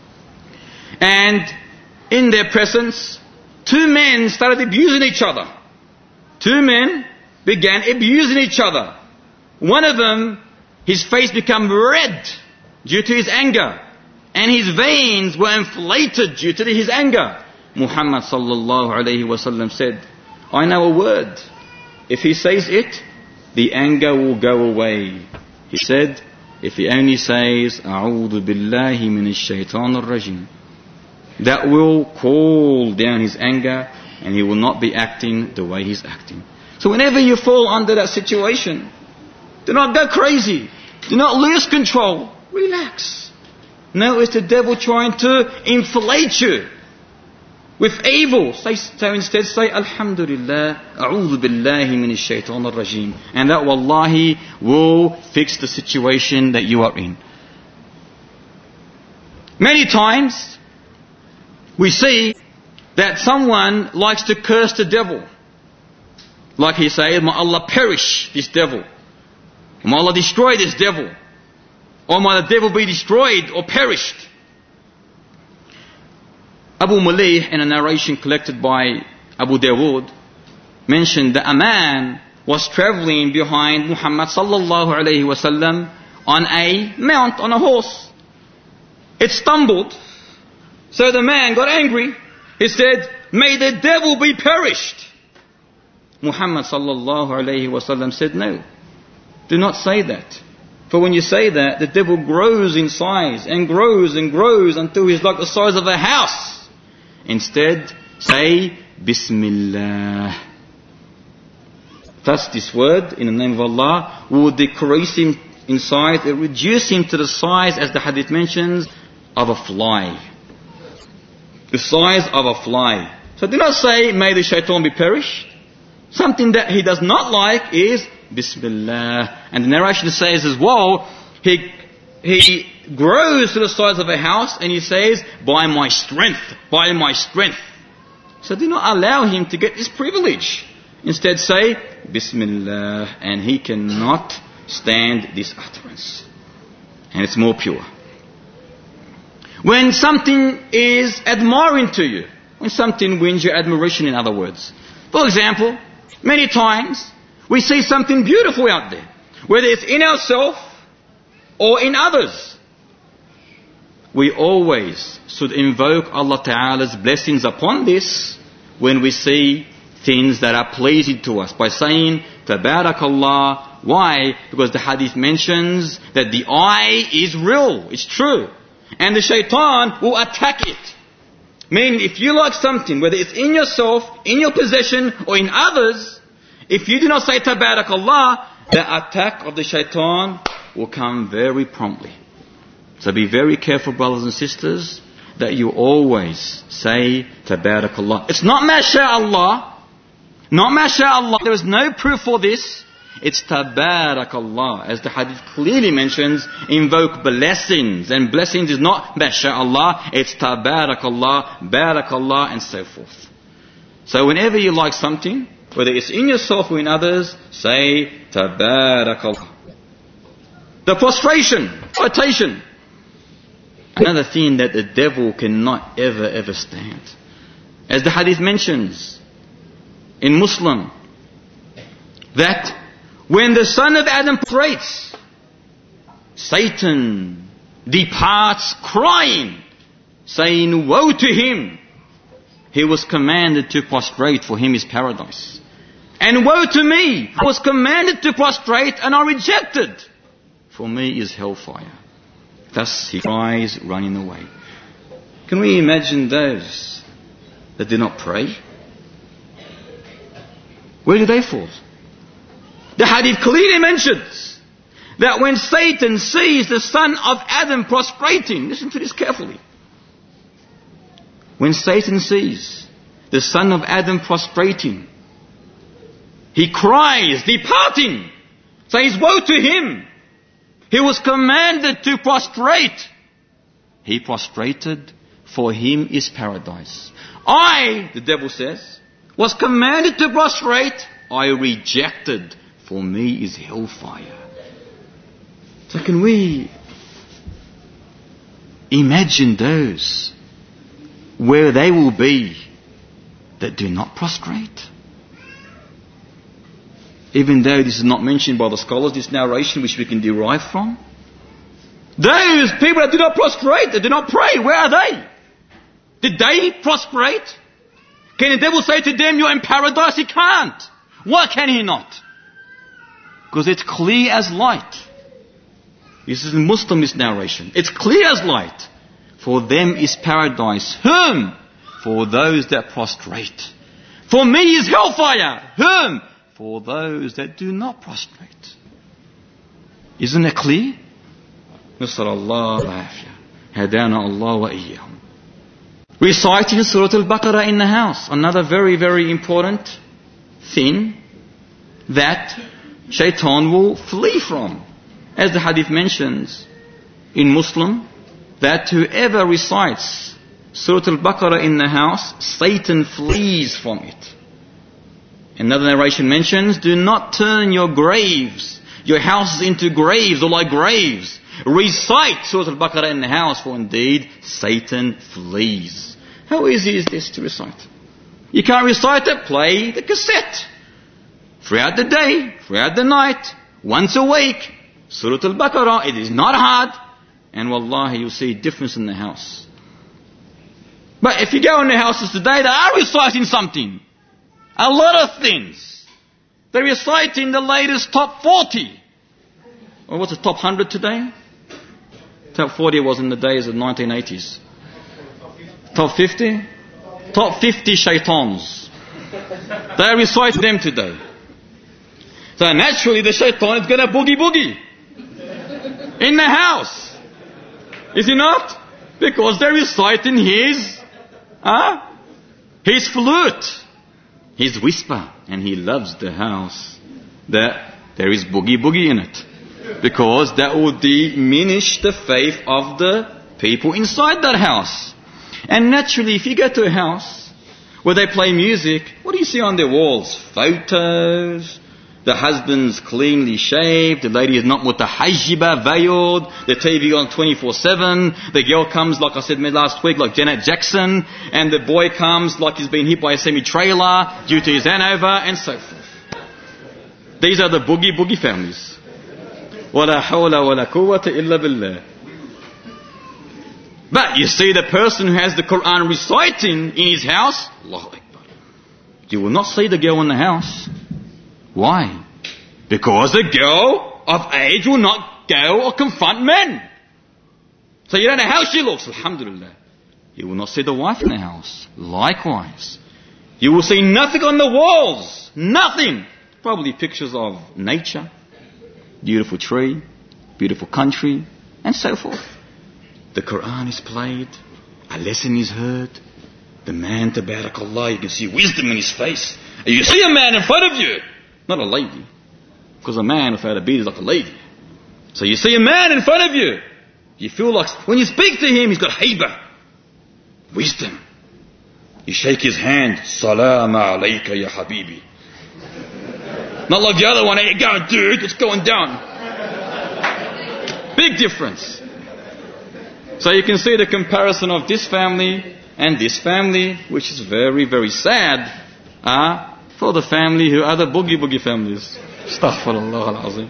B: and in their presence, two men started abusing each other. Two men began abusing each other. One of them, his face became red due to his anger, and his veins were inflated due to his anger. Muhammad sallallahu alayhi wa sallam said, I know a word. If he says it, the anger will go away. He said, if he only says, A'udhu billahi minash shaitanir rajim, that will cool down his anger, and he will not be acting the way he's acting. So whenever you fall under that situation, do not go crazy. Do not lose control. Relax. No, it's the devil trying to inflate you with evil. So instead say, Alhamdulillah, A'udhu billahi minash shaitanir rajim. And that wallahi will fix the situation that you are in. Many times, we see that someone likes to curse the devil. Like he said, may Allah perish this devil. May Allah destroy this devil. Or may the devil be destroyed or perished. Abu Malih, in a narration collected by Abu Dawood, mentioned that a man was travelling behind Muhammad sallallahu alayhi wa sallam on a mount, on a horse. It stumbled. So the man got angry. He said, may the devil be perished. Muhammad sallallahu alayhi wa sallam said, no, do not say that. For when you say that, the devil grows in size and grows and grows until he's like the size of a house. Instead, say, Bismillah. Thus this word, in the name of Allah, will decrease him in size, it will reduce him to the size, as the hadith mentions, of a fly. The size of a fly. So do not say, may the shaitan be perished. Something that he does not like is Bismillah. And the narration says as well, he, he grows to the size of a house, and he says, by my strength, by my strength. So do not allow him to get this privilege. Instead say, Bismillah, and he cannot stand this utterance. And it's more pure. When something is admiring to you, when something wins your admiration, in other words. For example, many times we see something beautiful out there, whether it's in ourselves or in others. We always should invoke Allah Ta'ala's blessings upon this when we see things that are pleasing to us by saying, Tabarakallah. Why? Because the hadith mentions that the eye is real, it's true. And the shaitan will attack it. Meaning, if you like something, whether it's in yourself, in your possession, or in others, if you do not say Tabarakallah, the attack of the shaitan will come very promptly. So be very careful, brothers and sisters, that you always say Tabarakallah. It's not MashaAllah. Not MashaAllah. There is no proof for this. It's tabarakallah. As the hadith clearly mentions, invoke blessings. And blessings is not masha'Allah, it's tabarakallah, barakallah, and so forth. So whenever you like something, whether it's in yourself or in others, say tabarakallah. The prostration, quotation. Another thing that the devil cannot ever, ever stand. As the hadith mentions in Muslim, that when the son of Adam prostrates, Satan departs crying, saying, woe to him. He was commanded to prostrate, for him is paradise. And woe to me, I was commanded to prostrate and I rejected. For me is hellfire. Thus he cries, running away. Can we imagine those that do not pray? Where do they fall? The hadith clearly mentions that when Satan sees the son of Adam prostrating, listen to this carefully. When Satan sees the son of Adam prostrating, he cries, departing, says, woe to him. He was commanded to prostrate. He prostrated, for him is paradise. I, the devil says, was commanded to prostrate. I rejected, for me is hellfire. So can we imagine those where they will be that do not prostrate? Even though this is not mentioned by the scholars, this narration which we can derive from. Those people that do not prostrate, that do not pray, where are they? Did they prostrate? Can the devil say to them, you're in paradise? He can't. Why can he not? Because it's clear as light. This is in Muslim, this narration. It's clear as light. For them is paradise. Whom? For those that prostrate. For me is hellfire. Whom? For those that do not prostrate. Isn't it clear? Nasr Allah al-afiyah. Hadana Allah wa iyyahum. Reciting Surah Al-Baqarah in the house. Another very, very important thing that shaitan will flee from. As the hadith mentions in Muslim, that whoever recites Surah Al-Baqarah in the house, Satan flees from it. Another narration mentions, do not turn your graves, your houses into graves or like graves. Recite Surah Al-Baqarah in the house, for indeed Satan flees. How easy is this to recite? You can't recite it, play the cassette. Throughout the day, throughout the night, once a week, Surah Al-Baqarah, it is not hard. And wallahi, you'll see a difference in the house. But if you go in the houses today, they are reciting something. A lot of things. They're reciting the latest top forty. Or what's the top one hundred today? Top forty was in the days of the nineteen eighties. Top fifty? Top fifty shaitans. They recite them today. So naturally the shaitan is going to boogie boogie in the house. Is he not? Because they're reciting his, huh? His flute, his whisper, and he loves the house that there is boogie boogie in it. Because that will diminish the faith of the people inside that house. And naturally, if you go to a house where they play music, what do you see on their walls? Photos. The husband's cleanly shaved. The lady is not mutahajjiba, veiled. The T V on twenty-four seven. The girl comes, like I said last week, like Janet Jackson. And the boy comes like he's been hit by a semi-trailer due to his hangover, and so forth. These are the boogie boogie families. وَلَا حَوْلَ وَلَا قُوَّةَ إِلَّا بِاللَّهِ. But you see the person who has the Quran reciting in his house, Allahu Akbar. You will not see the girl in the house. Why? Because the girl of age will not go or confront men. So you don't know how she looks, alhamdulillah. You will not see the wife in the house. Likewise. You will see nothing on the walls. Nothing. Probably pictures of nature. Beautiful tree, beautiful country, and so forth. The Quran is played, a lesson is heard. The man, tabarakallah, you can see wisdom in his face. And you see a man in front of you, not a lady. Because a man without a beard is like a lady. So you see a man in front of you, you feel like when you speak to him, he's got haiba, wisdom. You shake his hand, Salam alayka ya habibi. Not like the other one, hey, go dude, it's going down. Big difference. So you can see the comparison of this family and this family, which is very, very sad uh, for the family who are the boogie boogie families. Astaghfirullah al-azim.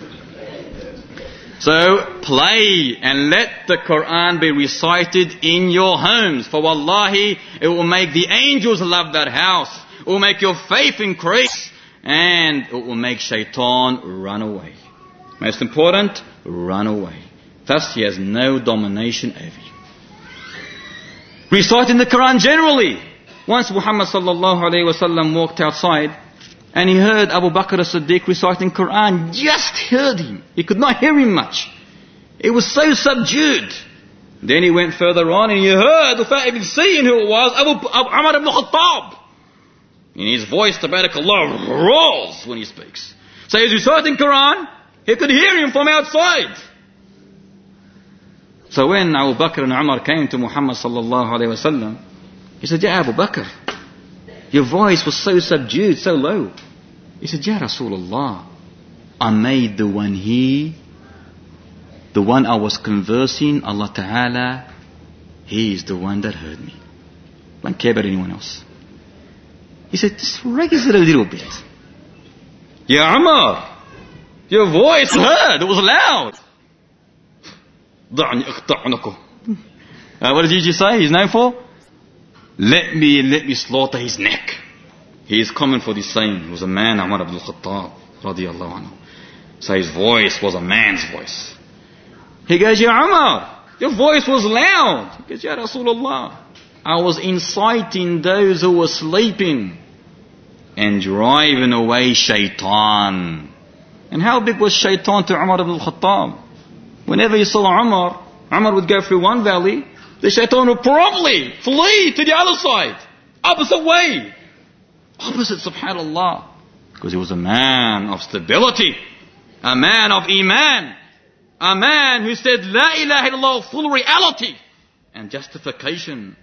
B: So play and let the Quran be recited in your homes. For wallahi, it will make the angels love that house. It will make your faith increase. And it will make shaitan run away. Most important, run away. Thus he has no domination over you. Reciting the Quran generally. Once Muhammad sallallahu alayhi wa sallam walked outside and he heard Abu Bakr as-Siddiq reciting Quran. Just heard him. He could not hear him much. It was so subdued. Then he went further on and he heard, without even seeing who it was, Abu, Abu Umar ibn Khattab. And his voice, tabarakallah, rolls when he speaks. So he's reciting Quran, he could hear him from outside. So when Abu Bakr and Umar came to Muhammad sallallahu alayhi wa sallam, he said, Ya Abu Bakr, your voice was so subdued, so low. He said, Ya Rasulullah, I made the one he, the one I was conversing, Allah Ta'ala, he is the one that heard me. I don't care about anyone else. He said, just raise it a little bit. Ya Umar, your voice heard, it was loud. Uh, what did Jesus say he's known for? Let me, let me slaughter his neck. He is common for this saying. He was a man, Umar ibn al-Khattab, radiallahu anhu. So his voice was a man's voice. He goes, Ya Umar, your voice was loud. He goes, Ya Rasulullah, I was inciting those who were sleeping and driving away shaitan. And how big was shaitan to Umar ibn al-Khattab? Whenever he saw Umar, Umar would go through one valley, the shaitan would promptly flee to the other side. Opposite way. Opposite, subhanallah. Because he was a man of stability. A man of iman. A man who said, La ilaha illallah, full reality and justification.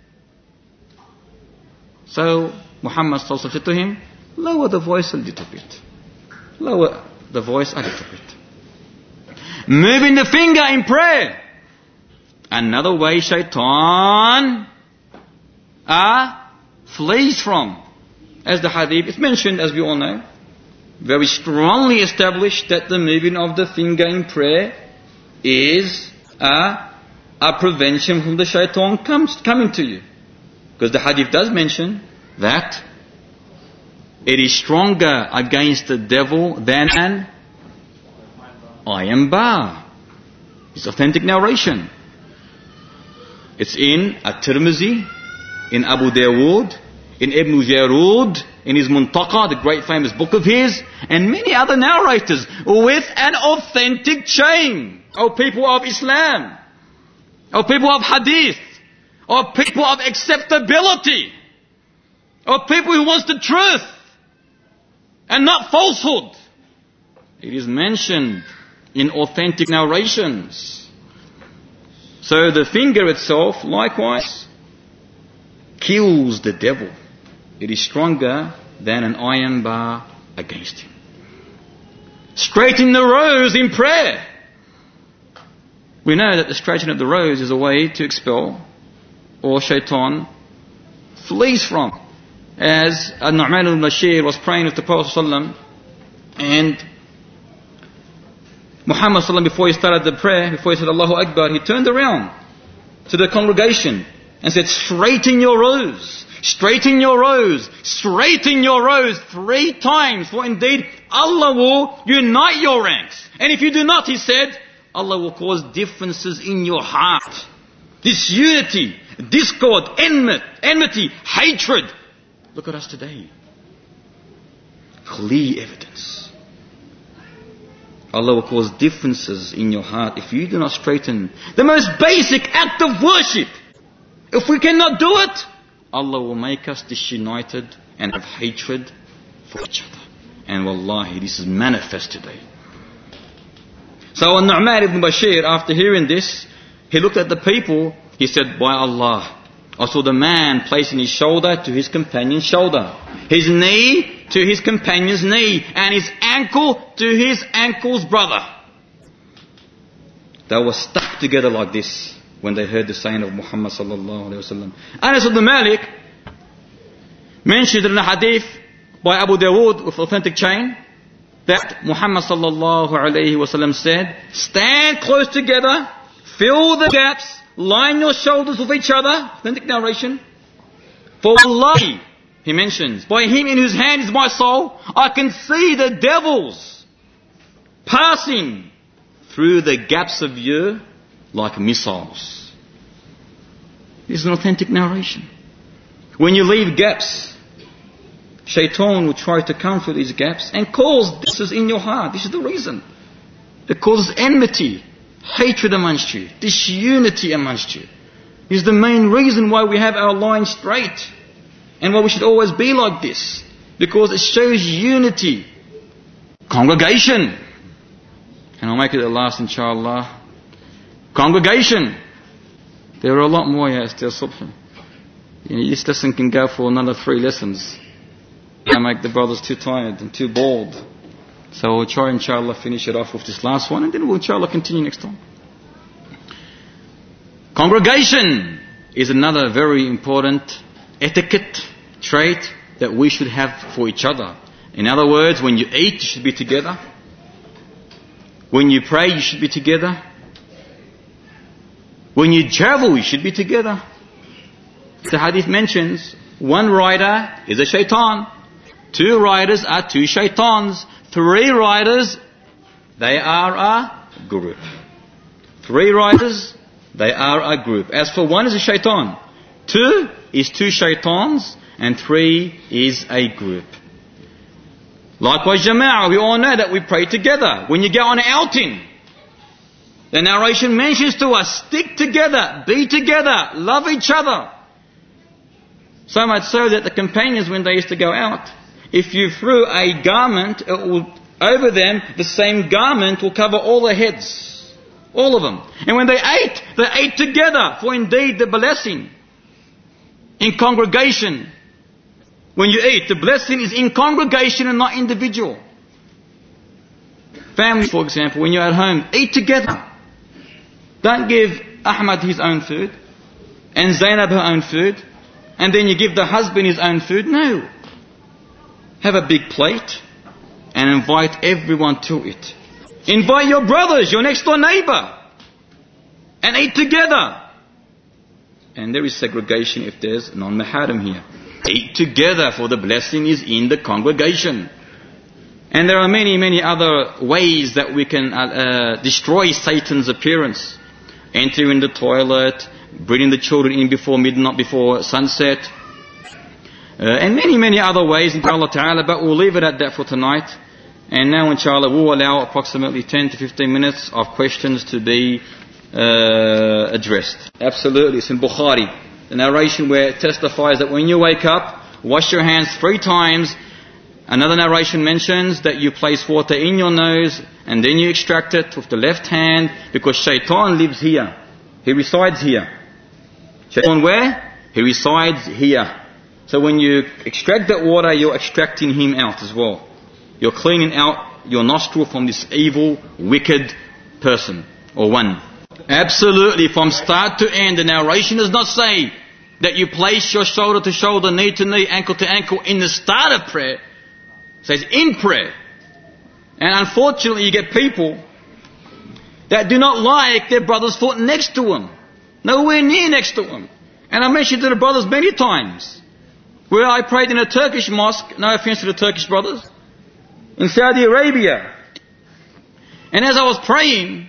B: So, Muhammad said to him, lower the voice a little bit. Lower the voice a little bit. Moving the finger in prayer. Another way shaitan uh, flees from. As the hadith is mentioned, as we all know, very strongly established that the moving of the finger in prayer is uh, a prevention from the shaitan comes, coming to you. Because the hadith does mention that it is stronger against the devil than an iron bar. It's authentic narration. It's in At-Tirmizi, in Abu Dawood, in Ibn Jarud, in his Muntaqa, the great famous book of his, and many other narrators with an authentic chain of people of Islam, of people of Hadith, of people of acceptability, of people who wants the truth and not falsehood. It is mentioned in authentic narrations. So the finger itself, likewise, kills the devil. It is stronger than an iron bar against him. Straighten the rose in prayer. We know that the straightening of the rose is a way to expel or shaitan flees from. As Nu'man al-Bashir was praying with the Prophet ﷺ, and Muhammad ﷺ, before he started the prayer, before he said Allahu Akbar, he turned around to the congregation and said, straighten your rose, straighten your rose, straighten your rose three times, for indeed Allah will unite your ranks. And if you do not, he said, Allah will cause differences in your heart. Disunity, discord, enmity, enmity, hatred. Look at us today. Clear evidence. Allah will cause differences in your heart if you do not straighten the most basic act of worship. If we cannot do it, Allah will make us disunited and have hatred for each other. And wallahi, this is manifest today. So An-Nu'man ibn Bashir, after hearing this, he looked at the people, he said, by Allah, I saw the man placing his shoulder to his companion's shoulder, his knee to his companion's knee, and his ankle to his ankle's brother. They were stuck together like this when they heard the saying of Muhammad sallallahu alayhi wa sallam. Anas ibn Malik mentioned in a hadith by Abu Dawood with authentic chain that Muhammad sallallahu alayhi wa sallam said, stand close together, fill the gaps, line your shoulders with each other. Authentic narration. For Allah, he mentions, by him in whose hand is my soul, I can see the devils passing through the gaps of you like missiles. This is an authentic narration. When you leave gaps, Shaitan will try to come through these gaps and cause this is in your heart. This is the reason. It causes enmity, hatred amongst you, disunity amongst you. This is the main reason why we have our line straight and why we should always be like this. Because it shows unity. Congregation. And I'll make it the last, inshallah. Congregation. There are a lot more here, still subhan. You know, this lesson can go for another three lessons. I make the brothers too tired and too bored. So we'll try, inshallah, finish it off with this last one, and then we'll, inshallah, continue next time. Congregation is another very important etiquette trait that we should have for each other. In other words, when you eat, you should be together. When you pray, you should be together. When you travel, you should be together. The hadith mentions one rider is a shaitan. Two riders are two shaitans. Three riders, they are a group. Three riders, they are a group. As for one is a shaitan. Two is two shaitans. And three is a group. Likewise, jama'ah, we all know that we pray together. When you go on an outing, the narration mentions to us, stick together, be together, love each other. So much so that the companions, when they used to go out, if you threw a garment, it will, over them, the same garment will cover all their heads. All of them. And when they ate, they ate together, for indeed the blessing in congregation. When you eat, the blessing is in congregation and not individual. Family, for example, when you're at home, eat together. Don't give Ahmad his own food and Zainab her own food and then you give the husband his own food. No. Have a big plate and invite everyone to it. Invite your brothers, your next door neighbor, and eat together. And there is segregation if there's non-maharim here. Eat together, for the blessing is in the congregation. And there are many, many other ways that we can uh, uh, destroy Satan's appearance. Enter in the toilet, bringing the children in before midnight, before sunset, uh, and many, many other ways, inshallah ta'ala, but we'll leave it at that for tonight. And now, inshallah, we'll allow approximately ten to fifteen minutes of questions to be uh, addressed. Absolutely, it's in Bukhari. The narration where it testifies that when you wake up, wash your hands three times. Another narration mentions that you place water in your nose and then you extract it with the left hand, because shaitan lives here. He resides here. Shaitan where? He resides here. So when you extract that water, you're extracting him out as well. You're cleaning out your nostril from this evil, wicked person or one. Absolutely, from start to end, the narration does not say that you place your shoulder to shoulder, knee to knee, ankle to ankle in the start of prayer. It says in prayer. And unfortunately you get people that do not like their brother's foot next to them. Nowhere near next to them. And I mentioned to the brothers many times where I prayed in a Turkish mosque, no offense to the Turkish brothers, in Saudi Arabia. And as I was praying,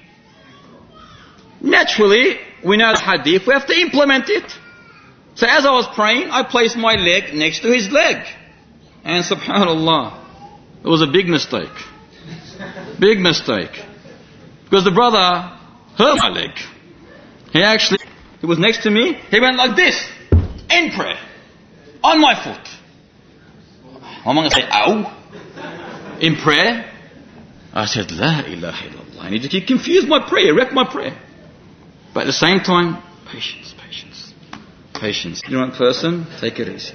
B: naturally, we know the hadith, we have to implement it. So as I was praying, I placed my leg next to his leg. And subhanallah, it was a big mistake. Big mistake. Because the brother hurt my leg. He actually, he was next to me, he went like this, in prayer, on my foot. I'm going to say, ow, in prayer. I said, La ilaha illallah. I need to keep confused my prayer, wreck my prayer. But at the same time, patience, patience, patience. Ignorant person, take it easy.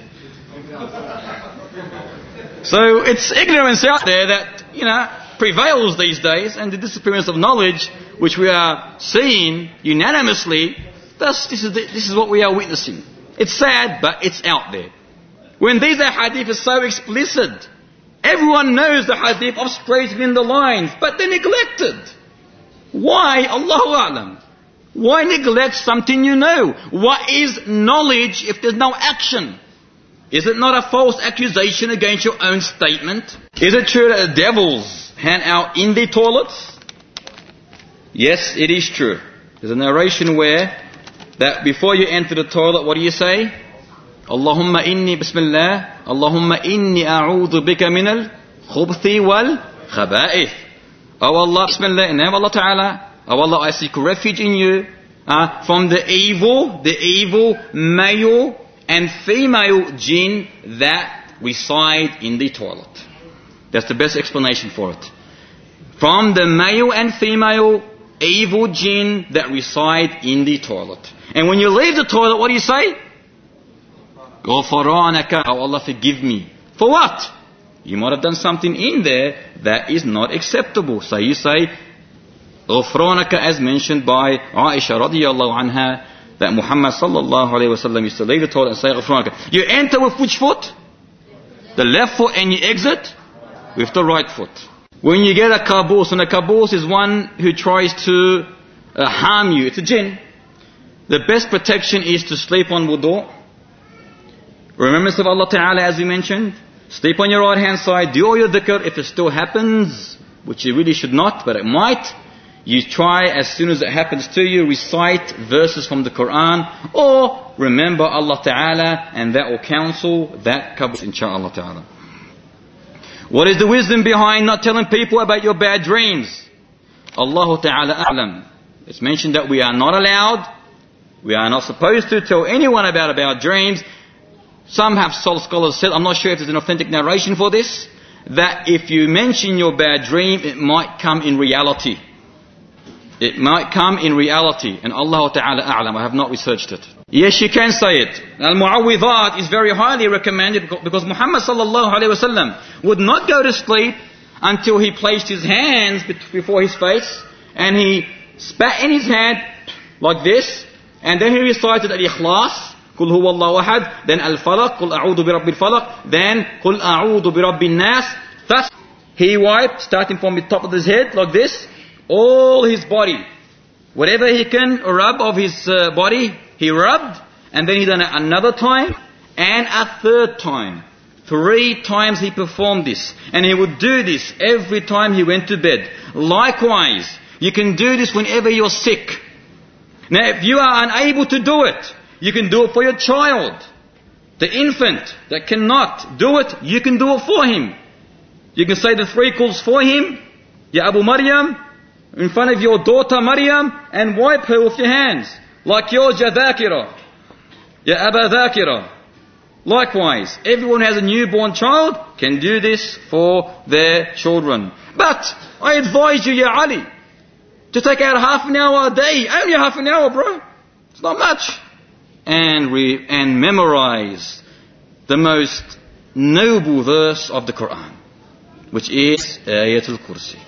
B: So it's ignorance out there that, you know, prevails these days, and the disappearance of knowledge, which we are seeing unanimously, thus this is, the, this is what we are witnessing. It's sad, but it's out there. When these hadith are so explicit, everyone knows the hadith of straightening the lines, but they're neglected. Why? Allahu A'lam. Why neglect something you know? What is knowledge if there's no action? Is it not a false accusation against your own statement? Is it true that the devils hang out in the toilets? Yes, it is true. There's a narration where that before you enter the toilet, what do you say? Allahumma inni bismillah, Allahumma inni a'udhu bika min al-khubthi wal-khaba'ith. Oh Allah, bismillah, in the name of Allah Ta'ala, oh Allah, I seek refuge in you uh, from the evil, the evil male and female jinn that reside in the toilet. That's the best explanation for it. From the male and female evil jinn that reside in the toilet. And when you leave the toilet, what do you say? Ghufranaka, oh Allah, forgive me. For what? You might have done something in there that is not acceptable. So you say Ghufranaka, as mentioned by Aisha radiyallahu anha, that Muhammad sallallahu alayhi wa sallam used to leave the toilet and say Ghufranaka. You enter with which foot? The left foot, and you exit with the right foot. When you get a kabus, and a kabus is one who tries to uh, harm you, it's a jinn. The best protection is to sleep on wudu. Remembrance of Allah Ta'ala, as we mentioned. Sleep on your right hand side, do all your dhikr. If it still happens, which you really should not, but it might, you try as soon as it happens to you, recite verses from the Quran, or remember Allah Ta'ala, and that will counsel that kabus, inshaAllah Ta'ala. What is the wisdom behind not telling people about your bad dreams? Allahu Ta'ala a'lam. It's mentioned that we are not allowed, we are not supposed to tell anyone about our dreams. Some have soul scholars said, I'm not sure if there's an authentic narration for this, that if you mention your bad dream, it might come in reality. It might come in reality. And Allah Ta'ala a'lam, I have not researched it. Yes, you can say it. Al-Mu'awwidhat is very highly recommended because Muhammad sallallahu alayhi wa sallam would not go to sleep until he placed his hands before his face and he spat in his hand like this, and then he recited Al-Ikhlas, Qul huwa Allahu ahad, then Al-Falaq, Qul a'udhu bi rabbil falaq, then Qul a'udhu bi rabbin nas. Thus, he wiped, starting from the top of his head like this, all his body. Whatever he can rub of his uh, body, he rubbed, and then he done it another time, and a third time. Three times he performed this. And he would do this every time he went to bed. Likewise, you can do this whenever you're sick. Now, if you are unable to do it, you can do it for your child. The infant that cannot do it, you can do it for him. You can say the three calls for him, Ya Abu Maryam, in front of your daughter Maryam, and wipe her with your hands. Like yours, Ya Dhakira, Ya Aba Dhakira. Likewise, everyone who has a newborn child can do this for their children. But I advise you, Ya Ali, to take out half an hour a day. Only half an hour, bro. It's not much. And re- and memorize the most noble verse of the Quran, which is Ayatul Kursi.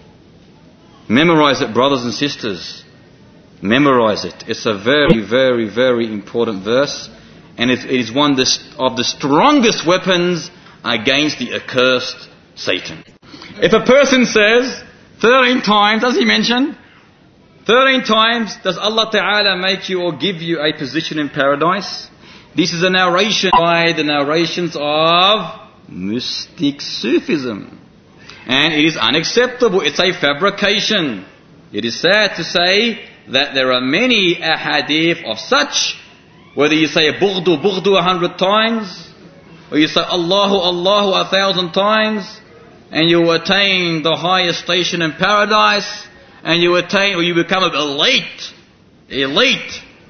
B: Memorize it, brothers and sisters. Memorize it. It's a very, very, very important verse, and it, it is one of the strongest weapons against the accursed Satan. If a person says thirteen times, does he mention? thirteen times, does Allah Ta'ala make you or give you a position in paradise? This is a narration by the narrations of mystic Sufism. And it is unacceptable. It's a fabrication. It is sad to say that there are many ahadith of such, whether you say Bughdu, Bughdu a hundred times, or you say Allahu, Allahu a thousand times, and you attain the highest station in paradise, and you attain, or you become an elite, elite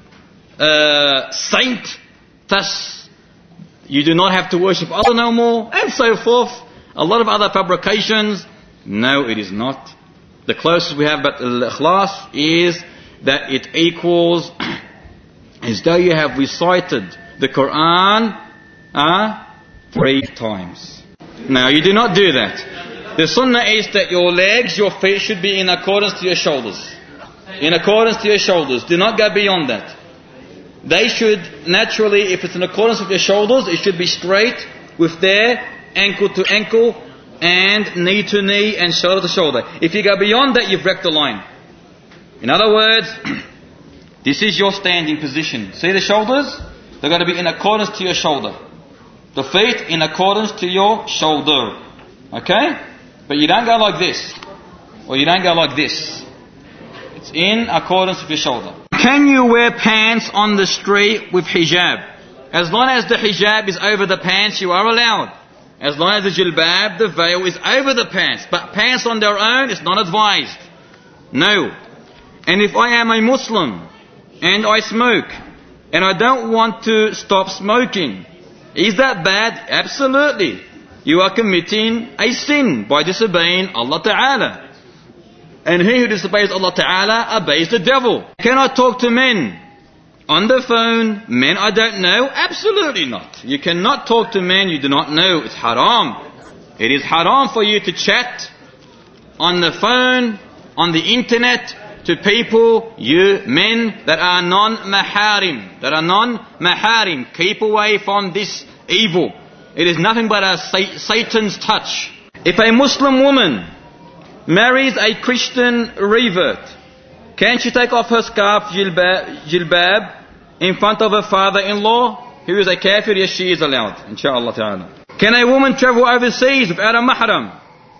B: uh, saint, thus you do not have to worship Allah no more, and so forth. A lot of other fabrications No, it is not. The closest we have about al-ikhlas is that it equals as though you have recited the Quran uh, three times. Now, you do not do that. The sunnah is that your legs, your feet should be in accordance to your shoulders. In accordance to your shoulders. Do not go beyond that. They should naturally, if it's in accordance with your shoulders, it should be straight with their ankle to ankle and knee to knee and shoulder to shoulder. If you go beyond that, you've wrecked the line. In other words, this is your standing position. See the shoulders? They're going to be in accordance to your shoulder. The feet in accordance to your shoulder. Okay? But you don't go like this. Or you don't go like this. It's in accordance with your shoulder. Can you wear pants on the street with hijab? As long as the hijab is over the pants, you are allowed. As long as the jilbab, the veil, is over the pants. But pants on their own is not advised. No. And if I am a Muslim and I smoke and I don't want to stop smoking, is that bad? Absolutely. You are committing a sin by disobeying Allah Ta'ala. And he who disobeys Allah Ta'ala obeys the devil. Can I talk to men on the phone? Men I don't know? Absolutely not. You cannot talk to men you do not know. It's haram. It is haram for you to chat on the phone, on the internet, to people, you men that are non-maharim. That are non-maharim. Keep away from this evil. It is nothing but a Satan's touch. If a Muslim woman marries a Christian revert, can she take off her scarf, jilbab, jilbab in front of her father-in-law who is a kafir? Yes, she is allowed, inshaAllah ta'ala. Can a woman travel overseas without a mahram?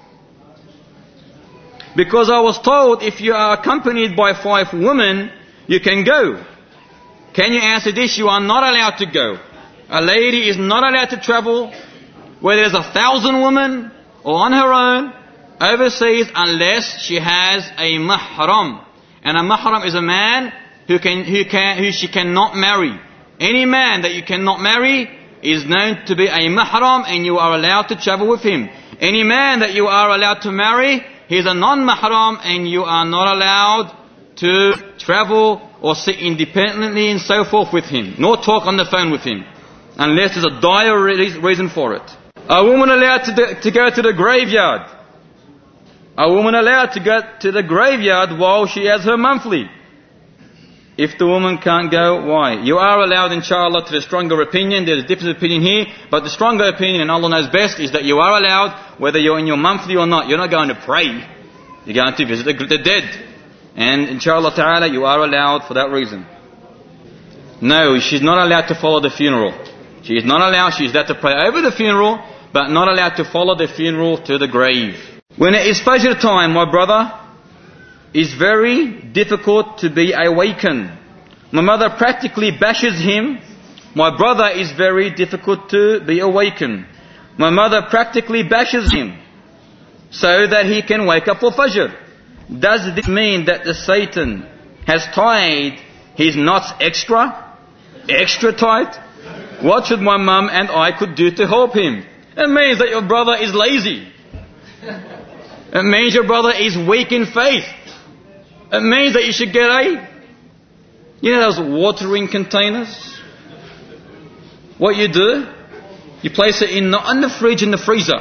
B: Because I was told if you are accompanied by five women, you can go. Can you answer this? You are not allowed to go. A lady is not allowed to travel where there's a thousand women or on her own overseas unless she has a mahram. And a mahram is a man who can, who can, who she cannot marry. Any man that you cannot marry is known to be a mahram and you are allowed to travel with him. Any man that you are allowed to marry, he is a non-mahram and you are not allowed to travel or sit independently and so forth with him, nor talk on the phone with him, unless there's a dire reason for it. A woman allowed to, do, to go to the graveyard. A woman allowed to go to the graveyard while she has her monthly. If the woman can't go, why? You are allowed, inshallah, to the stronger opinion. There's a different opinion here, but the stronger opinion, and Allah knows best, is that you are allowed, whether you're in your monthly or not. You're not going to pray. You're going to visit the, the dead. And inshallah ta'ala, you are allowed for that reason. No, she's not allowed to follow the funeral. She is not allowed, she is allowed to pray over the funeral, but not allowed to follow the funeral to the grave. When it is Fajr time, my brother, it's very difficult to be awakened. My mother practically bashes him. My brother is very difficult to be awakened. My mother practically bashes him so that he can wake up for Fajr. Does this mean that the Satan has tied his knots extra? Extra tight? What should my mum and I could do to help him? It means that your brother is lazy. It means your brother is weak in faith. It means that you should get a, you know those watering containers? What you do? You place it in the, on the fridge in the freezer.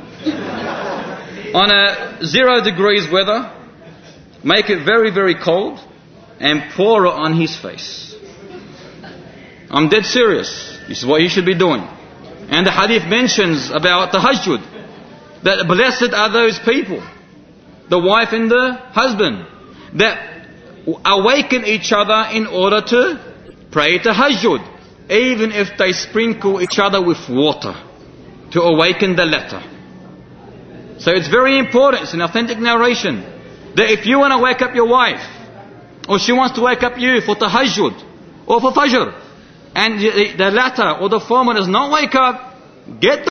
B: On a zero degrees weather. Make it very, very cold. And pour it on his face. I'm dead serious. This is what you should be doing. And the hadith mentions about the tahajjud. That blessed are those people, the wife and the husband, that awaken each other in order to pray tahajjud, even if they sprinkle each other with water to awaken the latter. So it's very important, it's an authentic narration, that if you want to wake up your wife, or she wants to wake up you for tahajjud, or for fajr, and the latter or the former does not wake up, get the